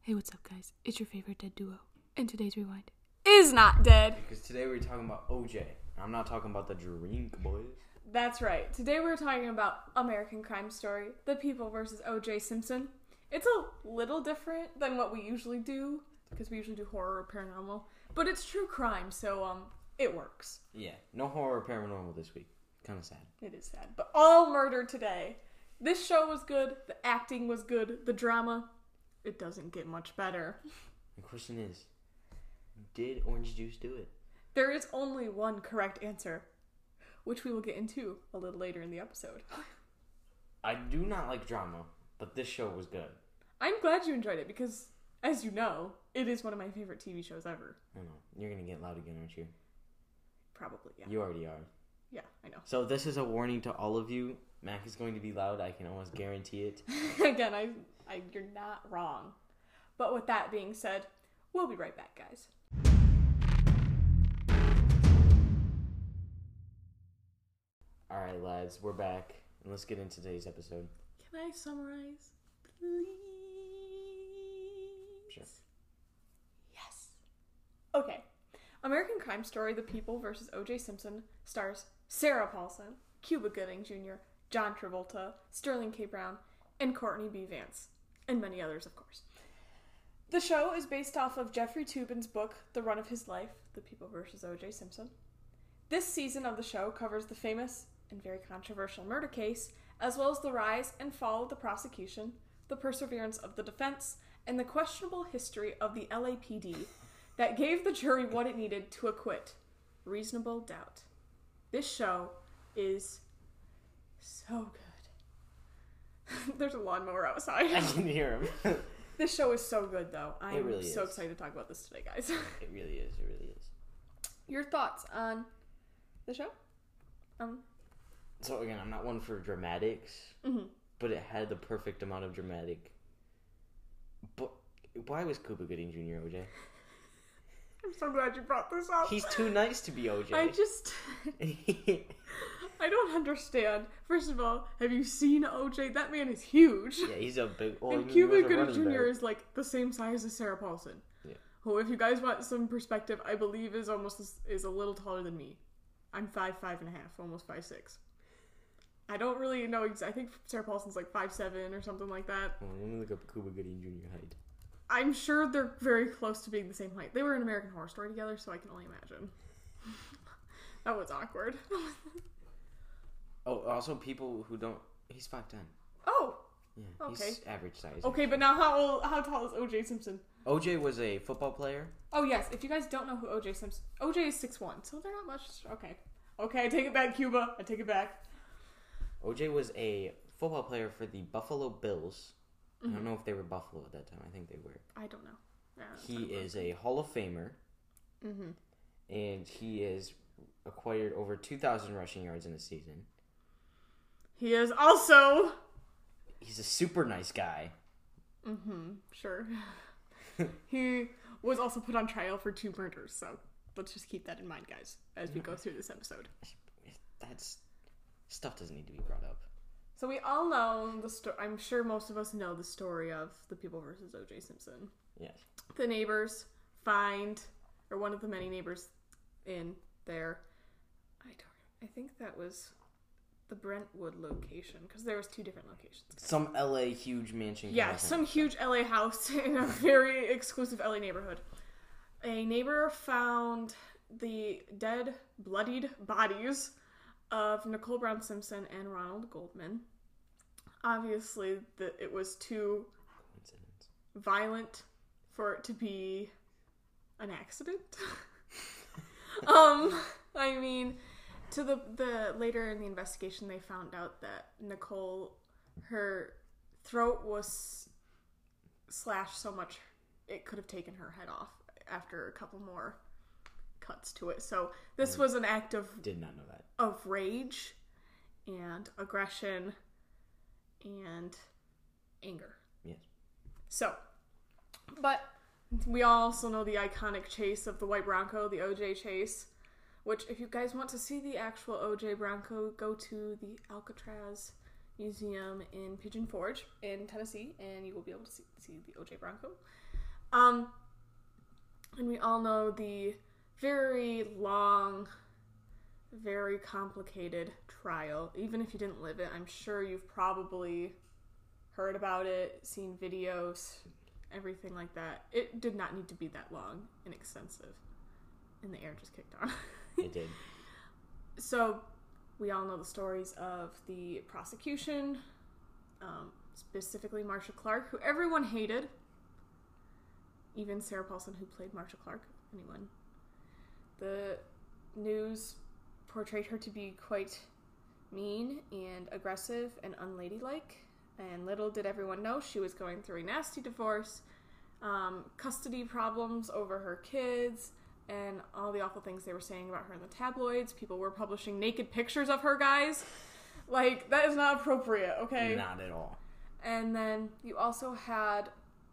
Hey, what's up, guys? It's your favorite dead duo. And today's Rewind is not dead. Because today we're talking about OJ. I'm not talking about the drink, boys. That's right. Today we're talking about American Crime Story, The People vs. O.J. Simpson. It's a little different than what we usually do, because we usually do horror or paranormal. But it's true crime, so it works. Yeah, no horror or paranormal this week. Kind of sad. It is sad. But all murder today. This show was good. The acting was good. The drama, it doesn't get much better. The question is, did orange juice do it? There is only one correct answer, which we will get into a little later in the episode. I do not like drama, but this show was good. I'm glad you enjoyed it because, as you know, it is one of my favorite TV shows ever. I know. You're going to get loud again, aren't you? Probably, yeah. You already are. Yeah, I know. So this is a warning to all of you. Mac is going to be loud. I can almost guarantee it. Again, you're not wrong. But with that being said, we'll be right back, guys. Alright, lads. We're back. And let's get into today's episode. Can I summarize, please? Sure. Yes. Okay. American Crime Story, The People vs. O.J. Simpson stars Sarah Paulson, Cuba Gooding Jr., John Travolta, Sterling K. Brown, and Courtney B. Vance, and many others, of course. The show is based off of Jeffrey Toobin's book, The Run of His Life, The People vs. O.J. Simpson. This season of the show covers the famous and very controversial murder case, as well as the rise and fall of the prosecution, the perseverance of the defense, and the questionable history of the LAPD that gave the jury what it needed to acquit. Reasonable doubt. This show is so good. There's a lawnmower outside. I can hear him. This show is so good, though. I'm really so is. excited to talk about this today, guys. It really is. It really is. Your thoughts on the show? So again, I'm not one for dramatics, but it had the perfect amount of dramatic. But why was Cuba Gooding Jr. OJ? I'm so glad you brought this up. He's too nice to be OJ. I don't understand. First of all, have you seen OJ? That man is huge. Yeah, he's a big... And Cuba Gooding Jr. is like the same size as Sarah Paulson. Yeah. Who, if you guys want some perspective, I believe is a little taller than me. I'm 5'5" and a half, almost 5'6". I don't really know. I think Sarah Paulson's like 5'7" or something like that. Well, let me look up Cuba Gooding Jr. height. I'm sure they're very close to being the same height. They were in American Horror Story together, so I can only imagine. That was awkward. Oh, also people who don't... He's 5'10". Oh! Yeah, okay. He's average size. Okay, but now how tall is O.J. Simpson? OJ was a football player. Oh, yes. If you guys don't know who O.J. Simpson... O.J. is 6'1", so they're not much... Okay. Okay, I take it back, Cuba. I take it back. OJ was a football player for the Buffalo Bills. I don't know if they were Buffalo at that time. I think they were. I don't know. Yeah, he is a Hall of Famer. And he has acquired over 2,000 rushing yards in a season. He is also... He's a super nice guy. Sure. He was also put on trial for 2 murders, so let's just keep that in mind, guys, as we go through this episode. That's... Stuff doesn't need to be brought up. So we all know the story. I'm sure most of us know the story of The People versus O.J. Simpson. Yes. The neighbors find, or one of the many neighbors in there. I think that was the Brentwood location, because there was 2 different locations. Some LA huge mansion. Yeah, some huge LA house in a very exclusive LA neighborhood. A neighbor found the dead, bloodied bodies of Nicole Brown Simpson and Ronald Goldman. Obviously, it was too violent for it to be an accident. I mean, to the later in the investigation, they found out that Nicole, her throat was slashed so much it could have taken her head off after a couple more cuts to it. So this was an act of... Did not know that. Of rage and aggression and anger. Yes. So, but we also know the iconic chase of the white Bronco, the OJ chase, which if you guys want to see the actual OJ Bronco, go to the Alcatraz Museum in Pigeon Forge in Tennessee, and you will be able to see the OJ Bronco. And we all know the very long, very complicated trial. Even if you didn't live it, I'm sure you've probably heard about it, seen videos, everything like that. It did not need to be that long and extensive. And the air just kicked on. It did. So, we all know the stories of the prosecution, specifically Marcia Clark, who everyone hated. Even Sarah Paulson, who played Marcia Clark. Anyone. The news portrayed her to be quite mean and aggressive and unladylike. And little did everyone know she was going through a nasty divorce, custody problems over her kids, and all the awful things they were saying about her in the tabloids. People were publishing naked pictures of her, guys. Like, that is not appropriate, okay? Not at all. And then you also had...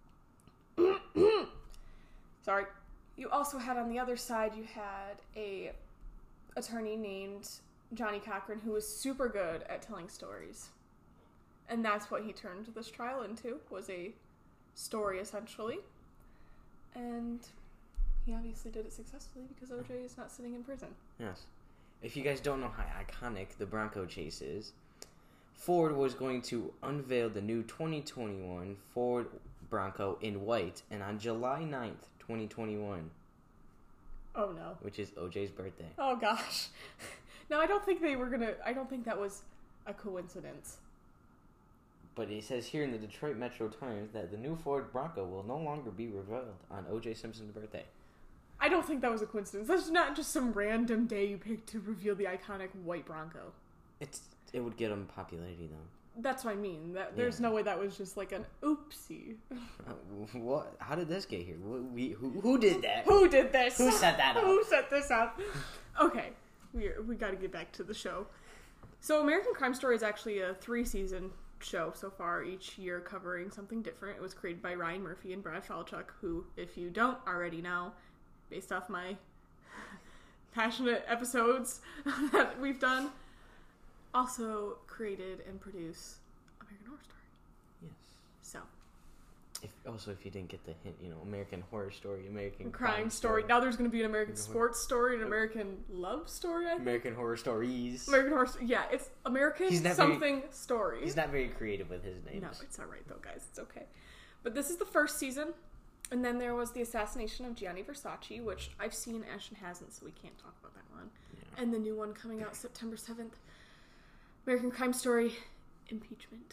Sorry. You also had on the other side, you had a attorney named Johnny Cochran who was super good at telling stories. And that's what he turned this trial into, was a story, essentially. And he obviously did it successfully because OJ is not sitting in prison. Yes. If you guys don't know how iconic the Bronco chase is, Ford was going to unveil the new 2021 Ford Bronco in white, and on July 9th, 2021. Oh no. Which is OJ's birthday. Oh gosh. No, I don't think that was a coincidence. But it says here in the Detroit Metro Times that the new Ford Bronco will no longer be revealed on O.J. Simpson's birthday. I don't think that was a coincidence. That's not just some random day you picked to reveal the iconic white Bronco. It would get him popularity, though. That's what I mean. There's no way that was just like an oopsie. What? How did this get here? Who did that? Who did this? Who set that up? Who set this up? Okay, we got to get back to the show. So American Crime Story is actually a 3-season show so far, each year covering something different. It was created by Ryan Murphy and Brad Falchuk, who, if you don't already know, based off my passionate episodes that we've done, also created and produced American Horror Story. Yes. So. If you didn't get the hint, American Horror Story, American Crime Story. Now there's going to be an American Sports Story, an American Love Story, I think. American Horror Stories. American Horror Story. Yeah, it's American something story. He's not very creative with his names. No, it's alright though, guys. It's okay. But this is the first season. And then there was the assassination of Gianni Versace, which I've seen, Ashton hasn't, so we can't talk about that one. Yeah. And the new one coming out September 7th. American Crime Story, Impeachment.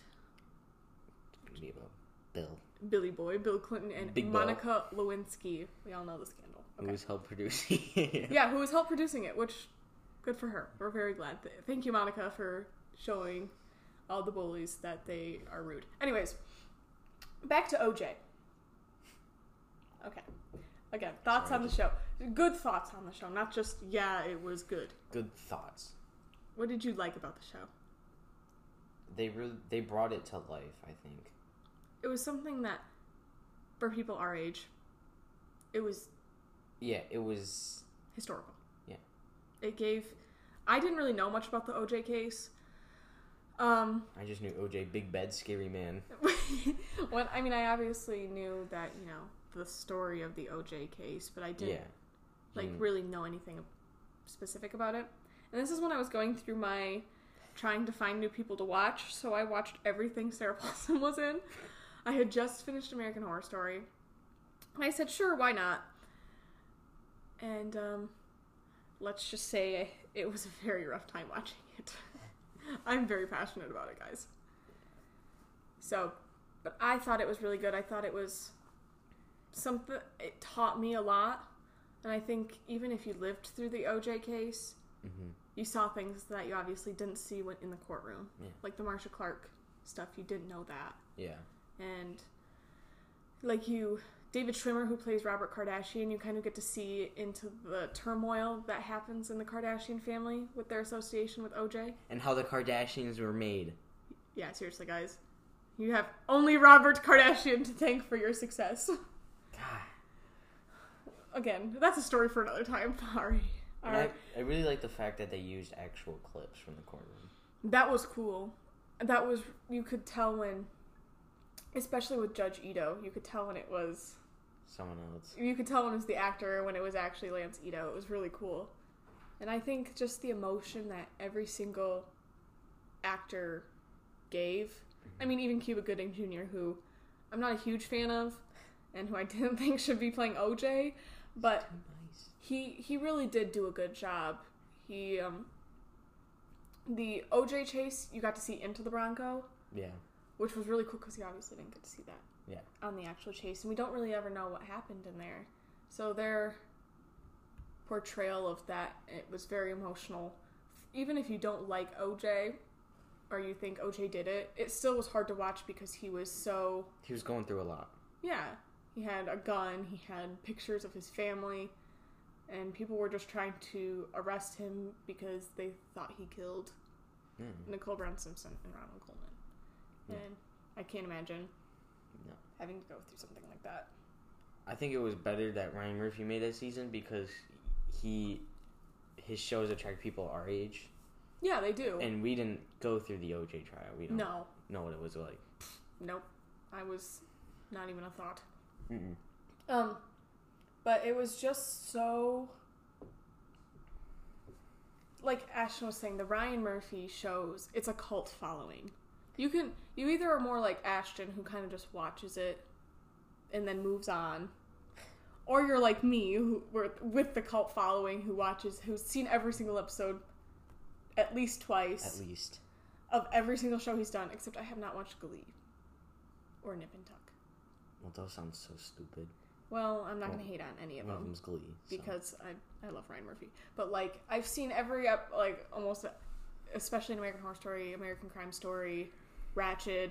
Billy Boy, Bill Clinton, and Big Monica Lewinsky. We all know the scandal. Okay. Who was help producing it. Yeah, who was help producing it, which, good for her. We're very glad. Thank you, Monica, for showing all the bullies that they are rude. Anyways, back to OJ. Okay. Again, thoughts on the show. Good thoughts on the show, not just, yeah, it was good. Good thoughts. What did you like about the show? They brought it to life, I think. It was something that, for people our age, it was... Yeah, it was... historical. Yeah. It gave... I didn't really know much about the OJ case. I just knew OJ, big bad scary man. I obviously knew that, the story of the OJ case, but I didn't, really know anything specific about it. And this is when I was going through my trying to find new people to watch, so I watched everything Sarah Paulson was in. I had just finished American Horror Story. And I said, sure, why not? And, let's just say it was a very rough time watching it. I'm very passionate about it, guys. So, but I thought it was really good. I thought it was something, it taught me a lot. And I think even if you lived through the OJ case, you saw things that you obviously didn't see in the courtroom. Yeah. Like the Marcia Clark stuff, you didn't know that. Yeah. And David Schwimmer, who plays Robert Kardashian, you kind of get to see into the turmoil that happens in the Kardashian family with their association with OJ. And how the Kardashians were made. Yeah, seriously, guys. You have only Robert Kardashian to thank for your success. God. Again, that's a story for another time. Sorry. I really like the fact that they used actual clips from the courtroom. That was cool. You could tell when, especially with Judge Ito, you could tell when it was someone else. You could tell when it was the actor when it was actually Lance Ito. It was really cool. And I think just the emotion that every single actor gave. I mean, even Cuba Gooding Jr., who I'm not a huge fan of, and who I didn't think should be playing OJ, but Nice. he really did do a good job. He the OJ chase, you got to see into the Bronco, Yeah. which was really cool because you obviously didn't get to see that Yeah. on the actual chase, and we don't really ever know what happened in there. So their portrayal of that, it was very emotional. Even if you don't like OJ, or you think OJ did it, it still was hard to watch because he was so... He was going through a lot. Yeah. He had a gun, he had pictures of his family, and people were just trying to arrest him because they thought he killed Nicole Brown Simpson and Ronald Coleman. Yeah. And I can't imagine No. having to go through something like that. I think it was better that Ryan Murphy made that season because his shows attract people our age. Yeah, they do. And we didn't go through the OJ trial. We don't No. know what it was like. Nope. I was not even a thought. Mm-mm. But it was just so... Like Ashton was saying, the Ryan Murphy shows, it's a cult following. You either are more like Ashton, who kind of just watches it and then moves on, or you're like me, who with the cult following, who's seen every single episode at least twice. At least. Of every single show he's done, except I have not watched Glee or Nip and Tuck. Well, those sound so stupid. Well, I'm not going to hate on any of One of them them's Glee. So. because I love Ryan Murphy. But like I've seen every almost, especially in American Horror Story, American Crime Story, Ratched.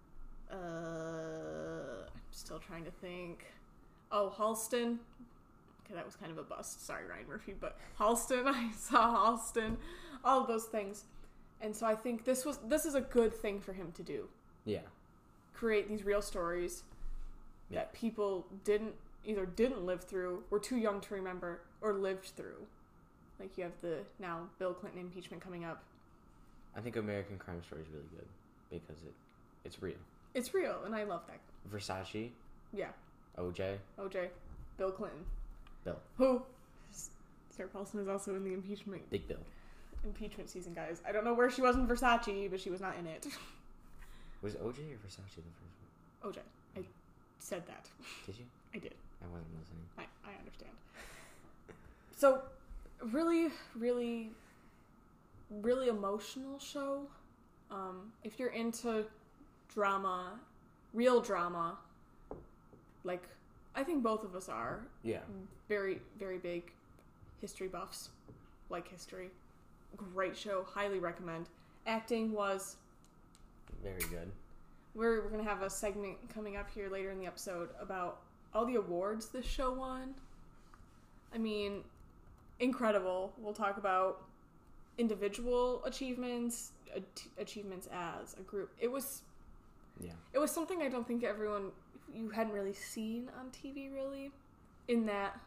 I'm still trying to think. Oh, Halston. Okay, that was kind of a bust. Sorry, Ryan Murphy, but Halston. I saw Halston. All of those things, and so I think this is a good thing for him to do. Yeah. Create these real stories that people either didn't live through, were too young to remember, or lived through. Like you have the now Bill Clinton impeachment coming up. I think American Crime Story is really good because it's real. It's real, and I love that. Versace. Yeah. OJ. Bill Clinton. Bill. Who? Sarah Paulson is also in the impeachment Big Bill. season, guys. I don't know where she was in Versace, but she was not in it. Was OJ or Versace the first one? OJ. I said that. Did you? I did. I wasn't listening. I understand. So, really, really, really emotional show. If you're into drama, real drama, like I think both of us are. Yeah. Very, very big history buffs. Like history. Great show. Highly recommend. Acting was... Very good. We're going to have a segment coming up here later in the episode about all the awards this show won. I mean, incredible. We'll talk about individual achievements, achievements as a group. It was something I don't think you hadn't really seen on TV, really, in that,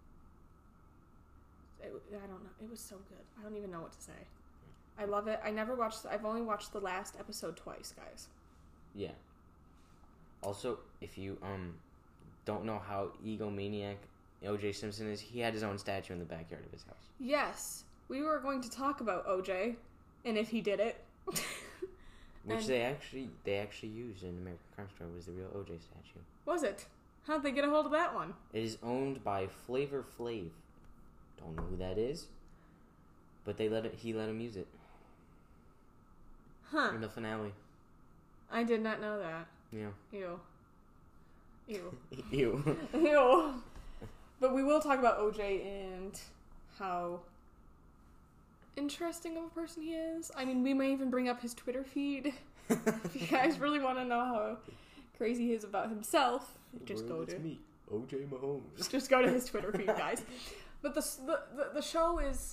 I don't know, it was so good. I don't even know what to say. I love it. I've only watched the last episode twice, guys. Yeah. Also, if you don't know how egomaniac O.J. Simpson is, he had his own statue in the backyard of his house. Yes. We were going to talk about O.J. and if he did it. Which they actually used in American Crime Story was the real O.J. statue. Was it? How'd they get a hold of that one? It is owned by Flavor Flav. Don't know who that is, but he let him use it. Huh. In the finale. I did not know that. Yeah. Ew. Ew. Ew. But we will talk about OJ and how interesting of a person he is. I mean, we may even bring up his Twitter feed. If you guys really want to know how crazy he is about himself, just go to me, OJ Mahomes. Just go to his Twitter feed, guys. But the show is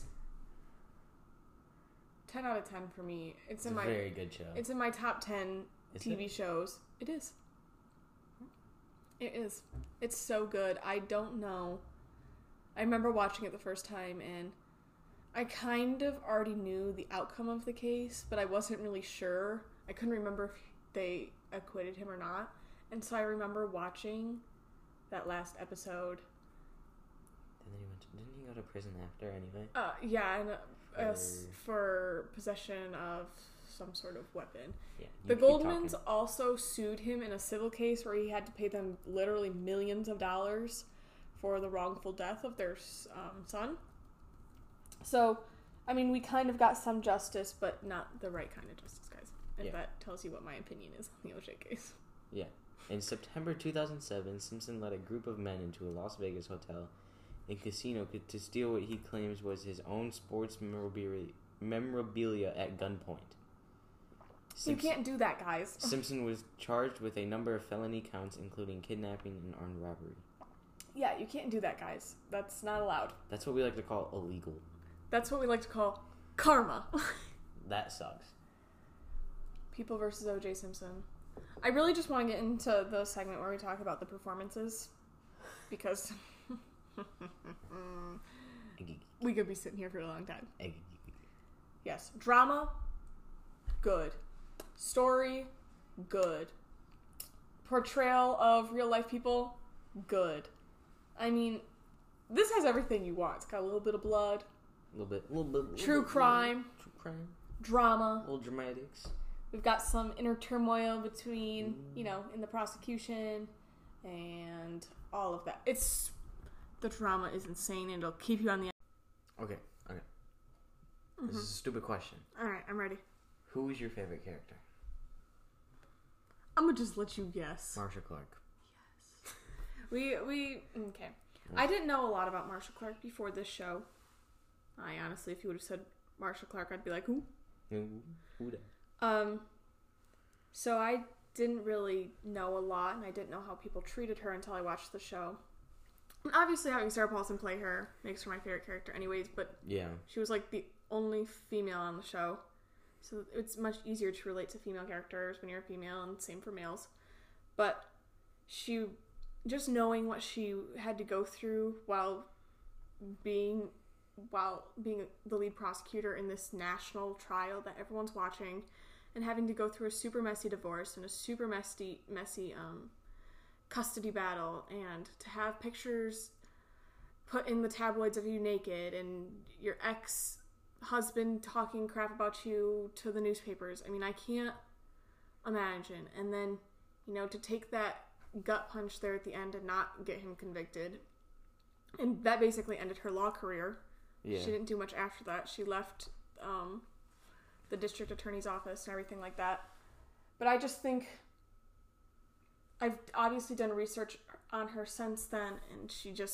10 out of 10 for me. It's a very good show. It's in my top 10 TV shows. It is. It is. It's so good. I don't know. I remember watching it the first time, and I kind of already knew the outcome of the case, but I wasn't really sure. I couldn't remember if they acquitted him or not. And so I remember watching that last episode. And then didn't he go to prison after anyway? Yeah, and for possession of some sort of weapon. Yeah. The Goldmans also sued him in a civil case where he had to pay them literally millions of dollars for the wrongful death of their son. So, I mean, we kind of got some justice, but not the right kind of justice, guys. If that tells you what my opinion is on the OJ case. Yeah. In September 2007, Simpson led a group of men into a Las Vegas hotel and casino to steal what he claims was his own sports memorabilia at gunpoint. You can't do that, guys. Simpson was charged with a number of felony counts, including kidnapping and armed robbery. Yeah, you can't do that, guys. That's not allowed. That's what we like to call illegal. That's what we like to call karma. That sucks. People versus O.J. Simpson. I really just want to get into the segment where we talk about the performances, because we could be sitting here for a long time. Yes. Drama, good. Story, good. Portrayal of real life people, good. I mean, this has everything you want. It's got a little bit of blood. A little bit. True crime. Drama. Little dramatics. We've got some inner turmoil between, in the prosecution and all of that. The drama is insane and it'll keep you on the... Okay. Mm-hmm. This is a stupid question. Alright, I'm ready. Who is your favorite character? I'm gonna just let you guess. Marsha Clark. Yes. Okay. I didn't know a lot about Marsha Clark before this show. I honestly, if you would have said Marsha Clark, I'd be like, who? Who that? So I didn't really know a lot, and I didn't know how people treated her until I watched the show. And obviously having Sarah Paulson play her makes her my favorite character anyways, but yeah, she was like the only female on the show. So it's much easier to relate to female characters when you're a female, and same for males. But just knowing what she had to go through while being the lead prosecutor in this national trial that everyone's watching, and having to go through a super messy divorce and a super messy custody battle, and to have pictures put in the tabloids of you naked and your ex-husband talking crap about you to the newspapers. I mean, I can't imagine. And then, to take that gut punch there at the end and not get him convicted. And that basically ended her law career. Yeah. She didn't do much after that. She left the district attorney's office and everything like that. But I just think I've obviously done research on her since then, and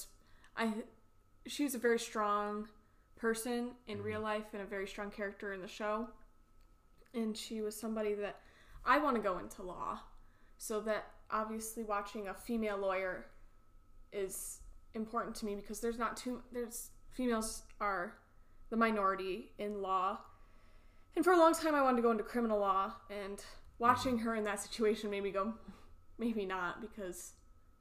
she's a very strong person in real life and a very strong character in the show. And she was somebody that I want to go into law, so that obviously watching a female lawyer is important to me, because females are the minority in law. And for a long time I wanted to go into criminal law, and watching her in that situation made me go, maybe not, because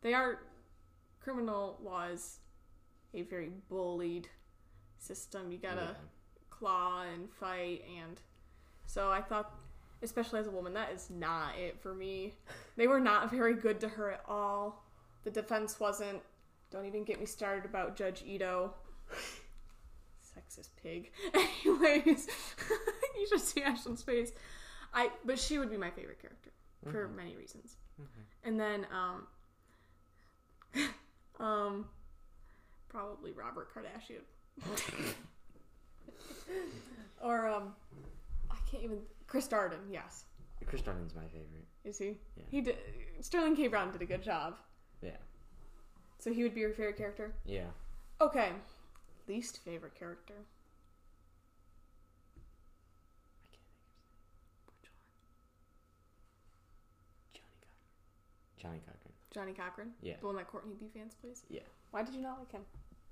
criminal law is a very bullied system. You gotta claw and fight, and so I thought, especially as a woman, that is not it for me. They were not very good to her at all. The defense wasn't. Don't even get me started about Judge Ito. Sexist pig. Anyways, you should see Ashton's face. But she would be my favorite character for many reasons. Mm-hmm. And then, probably Robert Kardashian. Or, I can't even... Chris Darden, yes. Chris Darden's my favorite. Is he? Yeah. Sterling K. Brown did a good job. Yeah. So he would be your favorite character? Yeah. Okay. Least favorite character? I can't think of Which Johnny Cochran. Johnny Cochran? Yeah. The one that Courtney B. Vance plays? Yeah. Why did you not like him?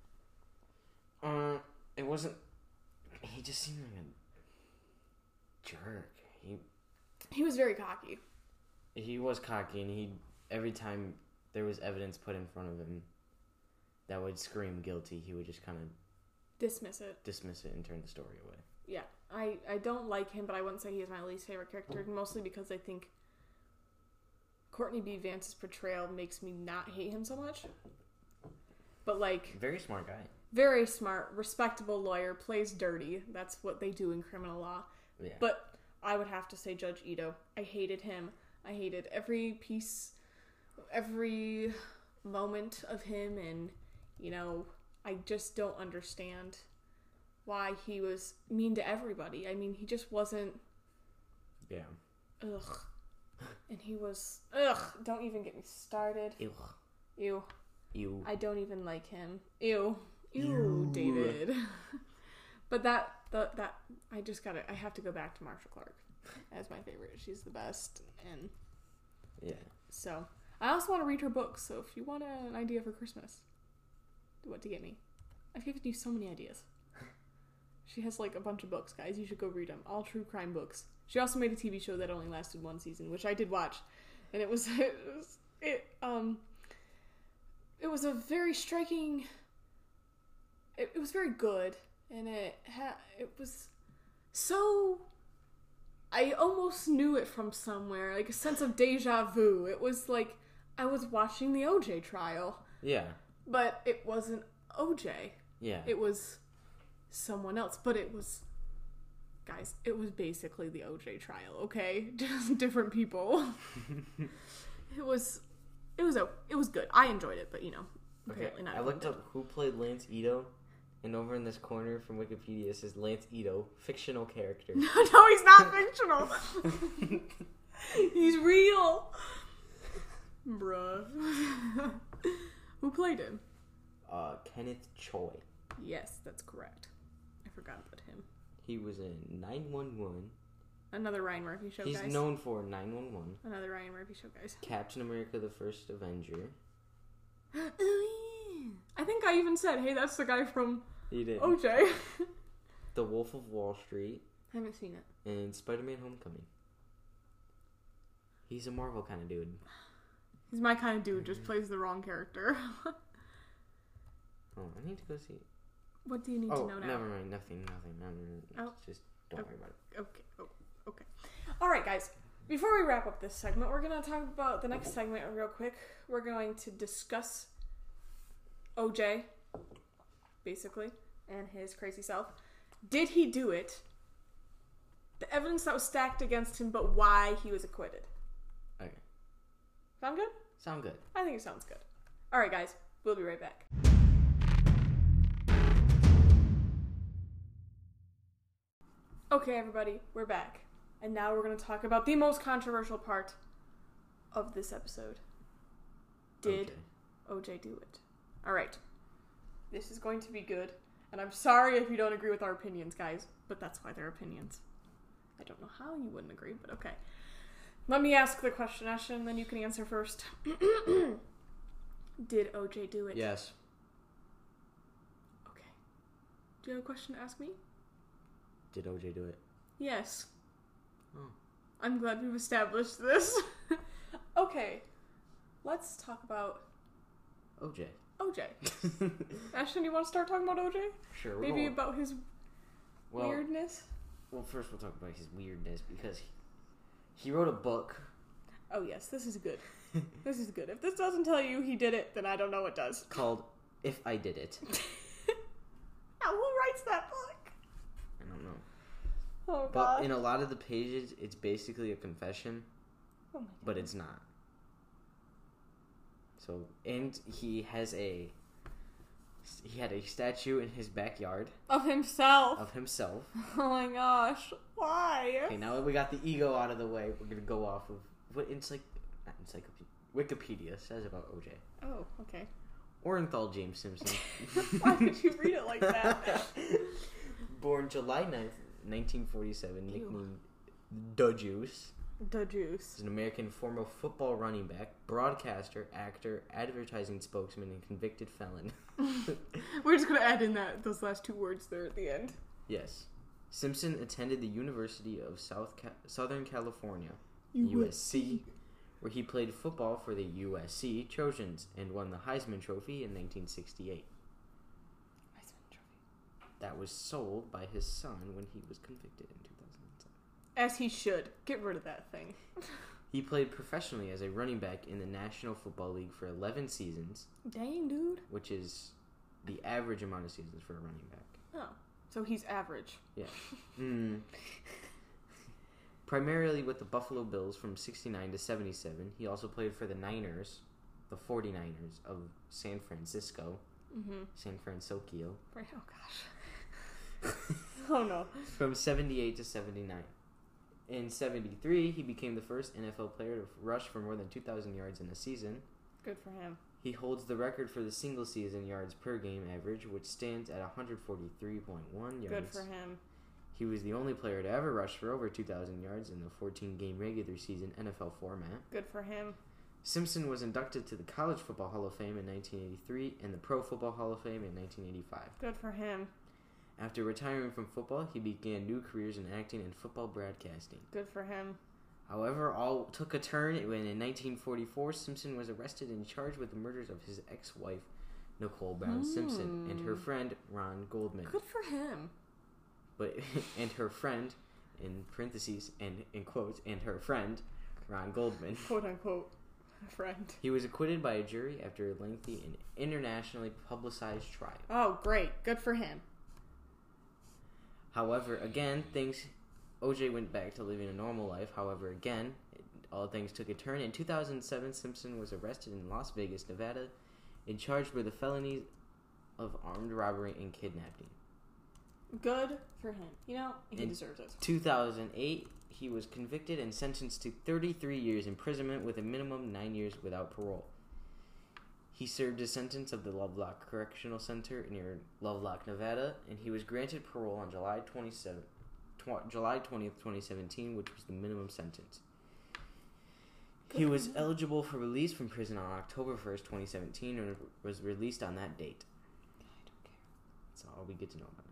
It wasn't... He just seemed like a jerk. He was very cocky. He was cocky, and every time there was evidence put in front of him that would scream guilty, he would just kind of dismiss it and turn the story away. Yeah, I don't like him, but I wouldn't say he is my least favorite character, mostly because I think Courtney B. Vance's portrayal makes me not hate him so much. But, like... Very smart guy. Very smart, respectable lawyer, plays dirty. That's what they do in criminal law. Yeah. But I would have to say Judge Ito. I hated him. I hated every piece, every moment of him, and, you know, I just don't understand why he was mean to everybody. I mean, he just wasn't... Yeah. Ugh. And he was... Ugh. Don't even get me started. Ew. Ew. Ew. I don't even like him. Ew. Ew, David. But I have to go back to Marsha Clark as my favorite. She's the best. And yeah. So, I also want to read her books. So if you want an idea for Christmas, what to get me. I've given you so many ideas. She has like a bunch of books, guys. You should go read them. All true crime books. She also made a TV show that only lasted one season, which I did watch. And it was a very striking... It was very good, and it was so... I almost knew it from somewhere, like a sense of deja vu. It was like I was watching the OJ trial. Yeah. But it wasn't OJ. Yeah. It was someone else, but it was... Guys, it was basically the OJ trial, okay? Just different people. It was good. I enjoyed it, but, you know, apparently not. I looked up who played Lance Ito. And over in this corner from Wikipedia it says Lance Ito, fictional character. No, he's not fictional. He's real. Bruh. Who played him? Kenneth Choi. Yes, that's correct. I forgot about him. He was in 911. Another Ryan Murphy show, guys. He's known for 911. Another Ryan Murphy show, guys. Captain America: The First Avenger. Oh, yeah. I think I even said, hey, that's the guy from OJ. The Wolf of Wall Street. I haven't seen it. And Spider-Man: Homecoming. He's a Marvel kind of dude. He's my kind of dude, just plays the wrong character. Oh, I need to go see it. What do you need to know now? Never mind. Nothing. Oh. Just don't worry about it. Okay. Alright, guys. Before we wrap up this segment, we're going to talk about the next segment real quick. We're going to discuss OJ, basically, and his crazy self. Did he do it? The evidence that was stacked against him, but why he was acquitted. Okay. Sound good? Sound good. I think it sounds good. Alright, guys. We'll be right back. Okay, everybody. We're back. And now we're going to talk about the most controversial part of this episode. Did OJ do it? Alright. This is going to be good. And I'm sorry if you don't agree with our opinions, guys. But that's why they're opinions. I don't know how you wouldn't agree, but okay. Let me ask the question, Ashton, and then you can answer first. Did OJ do it? Yes. Okay. Do you have a question to ask me? Did OJ do it? Yes. Oh. I'm glad we've established this. Okay. Let's talk about OJ. Ashton, you want to start talking about OJ? Sure. Maybe about his weirdness? Well, first we'll talk about his weirdness because he wrote a book. Oh, yes. This is good. This is good. If this doesn't tell you he did it, then I don't know what does. Called If I Did It. Now, who writes that book? I don't know. Oh, God. But in a lot of the pages, it's basically a confession. Oh, my but it's not. So, and he had a statue in his backyard. Of himself. Oh my gosh. Why? Okay, now that we got the ego out of the way, we're going to go off of what Wikipedia says about OJ. Oh, okay. Orenthal James Simpson. Why did you read it like that? Born July 9th, 1947, nicknamed The Juice. The Juice. He's an American former football running back, broadcaster, actor, advertising spokesman, and convicted felon. We're just going to add in those last two words there at the end. Yes. Simpson attended the University of Southern California, USC, where he played football for the USC Trojans and won the Heisman Trophy in 1968. Heisman Trophy. That was sold by his son when he was convicted in 2007. As he should. Get rid of that thing. He played professionally as a running back in the National Football League for 11 seasons. Dang, dude. Which is the average amount of seasons for a running back. Oh, so he's average. Yeah. Primarily with the Buffalo Bills from 69 to 77. He also played for the Niners, the 49ers of San Francisco. San Francisco. Oh, gosh. Oh, no. From 78 to 79. In 73, he became the first NFL player to rush for more than 2,000 yards in a season. Good for him. He holds the record for the single-season yards per game average, which stands at 143.1 yards. Good for him. He was the only player to ever rush for over 2,000 yards in the 14-game regular season NFL format. Good for him. Simpson was inducted to the College Football Hall of Fame in 1983 and the Pro Football Hall of Fame in 1985. Good for him. After retiring from football, he began new careers in acting and football broadcasting. Good for him. However, all took a turn when in 1944, Simpson was arrested and charged with the murders of his ex-wife, Nicole Brown Simpson, and her friend, Ron Goldman. Good for him. And her friend, in parentheses, and in quotes, and her friend, Ron Goldman. Quote unquote, friend. He was acquitted by a jury after a lengthy and internationally publicized trial. Oh, great. Good for him. However, again, OJ went back to living a normal life. However, again, all things took a turn. In 2007, Simpson was arrested in Las Vegas, Nevada, and charged with the felonies of armed robbery and kidnapping. Good for him. You know, he deserves it. 2008, he was convicted and sentenced to 33 years imprisonment with a minimum 9 years without parole. He served his sentence of the Lovelock Correctional Center near Lovelock, Nevada, and he was granted parole on July 20th, 2017, which was the minimum sentence. He was eligible for release from prison on October 1st, 2017, and was released on that date. I don't care. That's all we get to know about him.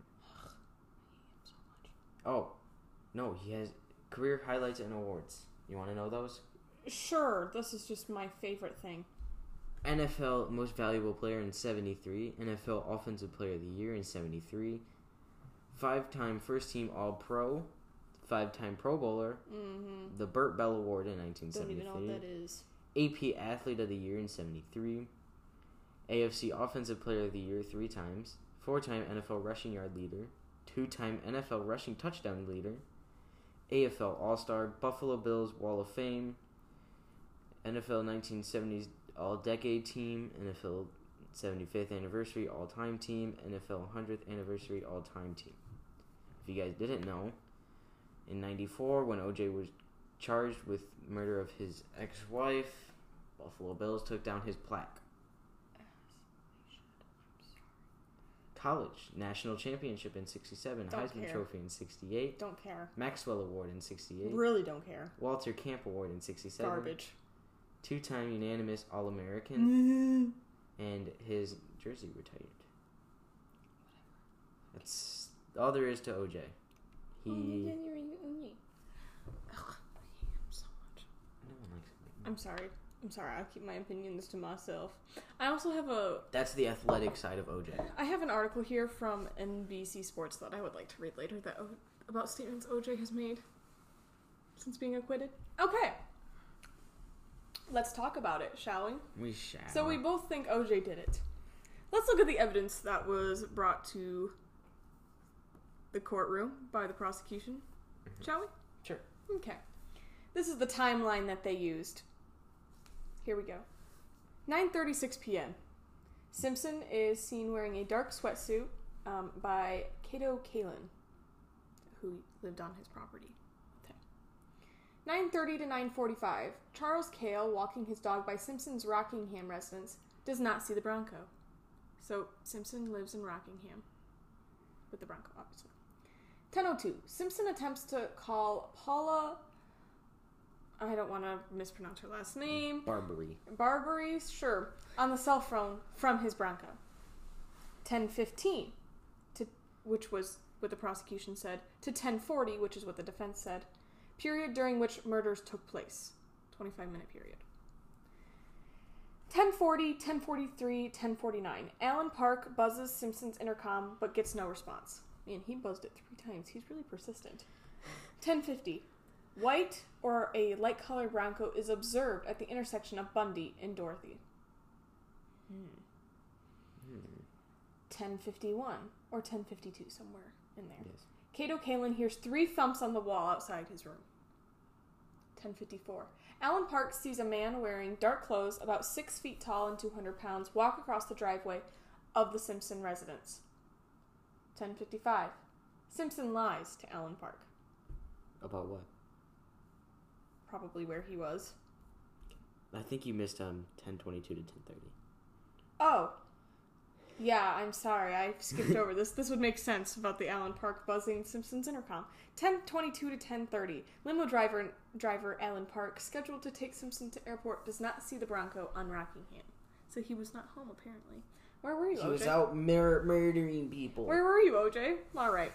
Oh, no, he has career highlights and awards. You want to know those? Sure, this is just my favorite thing. NFL Most Valuable Player in 73, NFL Offensive Player of the Year in 73, 5-time First Team All-Pro, 5-time Pro Bowler, the Burt Bell Award in 1973, Don't even know what that is. AP Athlete of the Year in 73, AFC Offensive Player of the Year 3 times, 4-time NFL Rushing Yard Leader, 2-time NFL Rushing Touchdown Leader, AFL All-Star, Buffalo Bills Wall of Fame, NFL 1970s All-Decade Team, NFL 75th Anniversary All-Time Team, NFL 100th Anniversary All-Time Team. If you guys didn't know, in 94, when OJ was charged with murder of his ex-wife, Buffalo Bills took down his plaque. College National Championship in 67, Heisman Trophy in 68. Don't care. Maxwell Award in 68. Really don't care. Walter Camp Award in 67. Garbage. 2-time unanimous All-American. And his jersey retired. That's all there is to OJ. I hate him so much. No one likes him. I'm sorry. I'll keep my opinions to myself. I also have That's the athletic side of OJ. I have an article here from NBC Sports that I would like to read later about statements OJ has made since being acquitted. Okay. Let's talk about it, shall we? We shall. So we both think OJ did it. Let's look at the evidence that was brought to the courtroom by the prosecution, shall we? Sure. Okay. This is the timeline that they used. Here we go. 9:36 p.m. Simpson is seen wearing a dark sweatsuit by Cato Kalin, who lived on his property. Okay. 9:30 to 9:45. Charles Cale, walking his dog by Simpson's Rockingham residence, does not see the Bronco. So Simpson lives in Rockingham with the Bronco, obviously. 10:02. Simpson attempts to call Paula, I don't want to mispronounce her last name. Barbary, sure. On the cell phone from his Bronco. 10:15, which was what the prosecution said, to 10:40, which is what the defense said. Period during which murders took place. 25-minute period. 10:40, 10:43, 10:49. Alan Park buzzes Simpson's intercom, but gets no response. Man, he buzzed it 3 times. He's really persistent. 10:50. White or a light-colored Bronco is observed at the intersection of Bundy and Dorothy. 10:51 or 10:52, somewhere in there. Yes. Kato Kalin hears 3 thumps on the wall outside his room. 10:54. Alan Parks sees a man wearing dark clothes, about 6 feet tall and 200 pounds, walk across the driveway of the Simpson residence. 10:55. Simpson lies to Alan Park. About what? Probably where he was. I think you missed 10:22 to 10:30. Oh. Yeah, I'm sorry. I skipped over this. This would make sense about the Alan Park buzzing Simpson's intercom. 10:22 to 10:30. Limo driver Alan Park, scheduled to take Simpson to airport, does not see the Bronco on Rockingham. So he was not home, apparently. Where were you, OJ? He was out murdering people. Where were you, OJ? All right.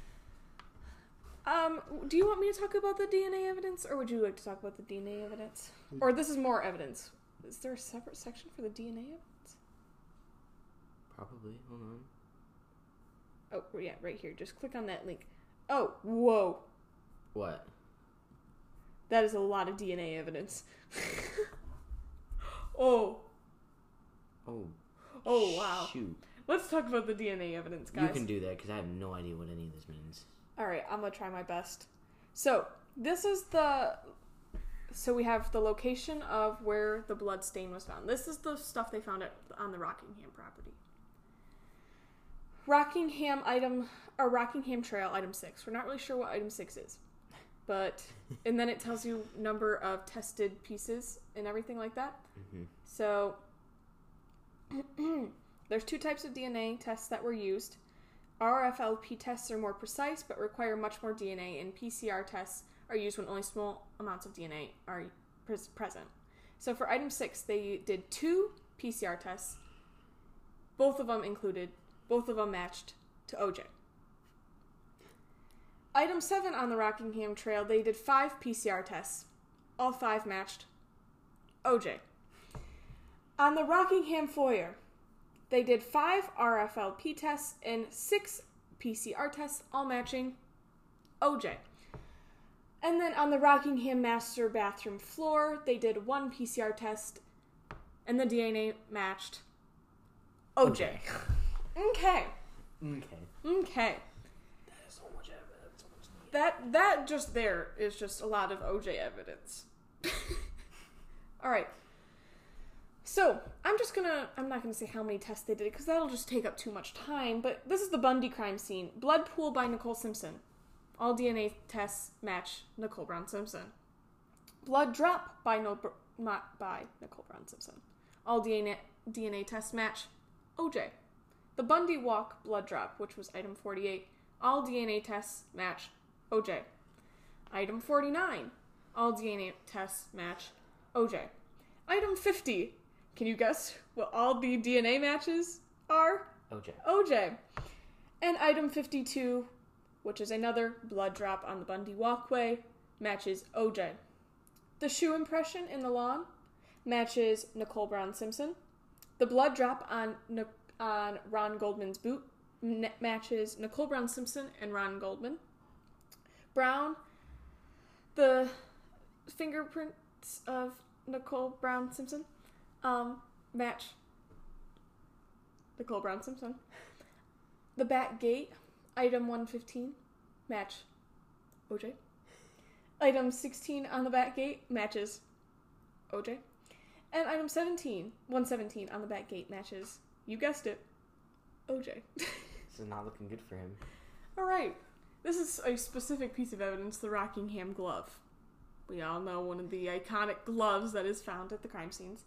Do you want me to talk about the DNA evidence, or would you like to talk about the DNA evidence? Or this is more evidence. Is there a separate section for the DNA evidence? Probably. Hold on. Oh, yeah, right here. Just click on that link. Oh, whoa. What? That is a lot of DNA evidence. Oh. Oh. Oh, wow. Shoot. Let's talk about the DNA evidence, guys. You can do that, because I have no idea what any of this means. Alright, I'm gonna try my best. So, this is the... So we have the location of where the blood stain was found. This is the stuff they found on the Rockingham property. Rockingham Trail, item 6. We're not really sure what item 6 is. But, and then it tells you number of tested pieces and everything like that. Mm-hmm. So, there's 2 types of DNA tests that were used. RFLP tests are more precise but require much more DNA, and PCR tests are used when only small amounts of DNA are present. So for item 6, they did 2 PCR tests. Both of them matched to OJ. Item 7 on the Rockingham Trail, they did 5 PCR tests. All 5 matched OJ. On the Rockingham Foyer, they did 5 RFLP tests and 6 PCR tests, all matching OJ. And then on the Rockingham master bathroom floor, they did 1 PCR test, and the DNA matched OJ. Okay. That is so much evidence. That just there is just a lot of OJ evidence. Alright. So, I'm not gonna say how many tests they did, because that'll just take up too much time, but this is the Bundy crime scene. Blood pool by Nicole Simpson. All DNA tests match Nicole Brown Simpson. Blood drop by Nicole Brown Simpson. All DNA tests match OJ. The Bundy walk blood drop, which was item 48. All DNA tests match OJ. Item 49. All DNA tests match OJ. Item 50. Can you guess what all the DNA matches are? OJ. And item 52, which is another blood drop on the Bundy walkway, matches OJ. The shoe impression in the lawn matches Nicole Brown Simpson. The blood drop on Ron Goldman's boot matches Nicole Brown Simpson and Ron Goldman. The fingerprints of Nicole Brown Simpson match Nicole Brown Simpson. The back gate, item 115, match OJ. Item 16 on the back gate matches OJ. And item 117 on the back gate matches, you guessed it, OJ. This is not looking good for him. Alright. This is a specific piece of evidence, the Rockingham glove. We all know one of the iconic gloves that is found at the crime scenes.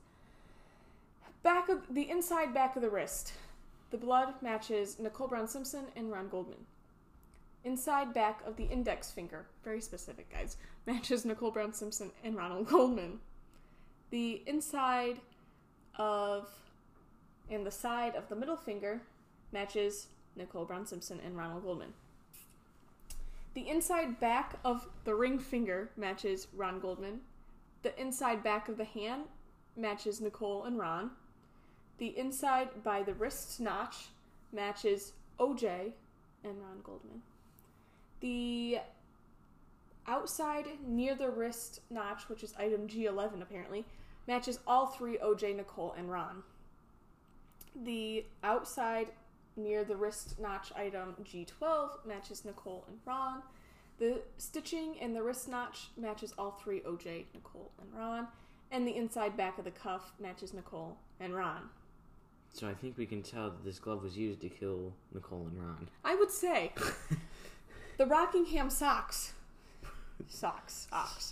The inside back of the wrist. The blood matches Nicole Brown Simpson and Ron Goldman. Inside back of the index finger, very specific, guys, matches Nicole Brown Simpson and Ronald Goldman. The inside of and the side of the middle finger matches Nicole Brown Simpson and Ronald Goldman. The inside back of the ring finger matches Ron Goldman. The inside back of the hand matches Nicole and Ron. The inside by the wrist notch matches OJ and Ron Goldman. The outside near the wrist notch, which is item G11 apparently, matches all three OJ, Nicole, and Ron. The outside near the wrist notch item G12 matches Nicole and Ron. The stitching in the wrist notch matches all three OJ, Nicole, and Ron. And the inside back of the cuff matches Nicole and Ron. So I think we can tell that this glove was used to kill Nicole and Ron. I would say the Rockingham socks. Socks.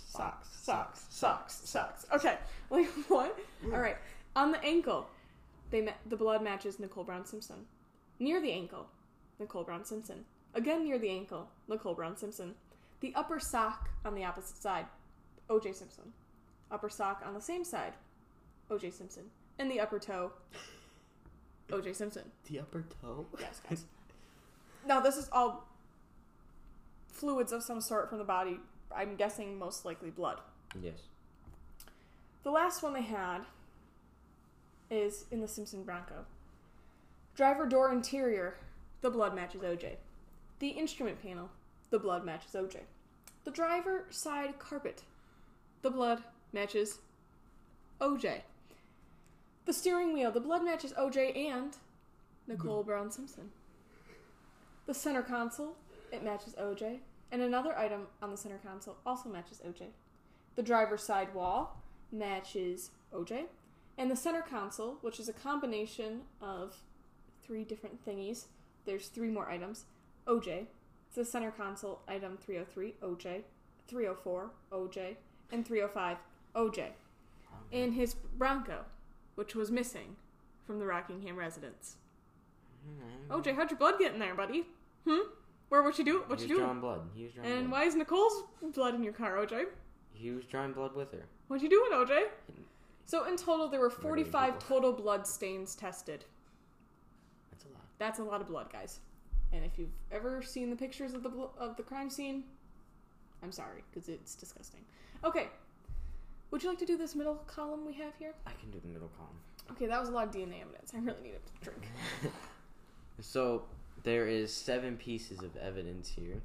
Okay, wait, what? All right. On the ankle, the blood matches Nicole Brown Simpson. Near the ankle, Nicole Brown Simpson. Again near the ankle, Nicole Brown Simpson. The upper sock on the opposite side, O.J. Simpson. Upper sock on the same side, O.J. Simpson. And the upper toe, O.J. Simpson. The upper toe? Yes, guys. Now, this is all fluids of some sort from the body. I'm guessing most likely blood. Yes. The last one they had is in the Simpson Bronco. Driver door interior, the blood matches OJ. The instrument panel, the blood matches OJ. The driver side carpet, the blood matches OJ. The steering wheel, the blood matches OJ and Nicole Brown Simpson. The center console, it matches OJ. And another item on the center console also matches OJ. The driver's side wall matches OJ. And the center console, which is a combination of 3 different thingies. There's 3 more items. OJ. It's the center console item 303, OJ. 304, OJ. And 305, OJ. And his Bronco, which was missing from the Rockingham residence. OJ, how'd your blood get in there, buddy? Where what you do? What you doing? Drawing blood. He was drawing blood. And why is Nicole's blood in your car, OJ? He was drawing blood with her. What you doing, OJ? So in total, there were 45 total blood stains tested. That's a lot. That's a lot of blood, guys. And if you've ever seen the pictures of the crime scene, I'm sorry, because it's disgusting. Okay. Would you like to do this middle column we have here? I can do the middle column. Okay, that was a lot of DNA evidence. I really need a drink. So, there is 7 pieces of evidence here.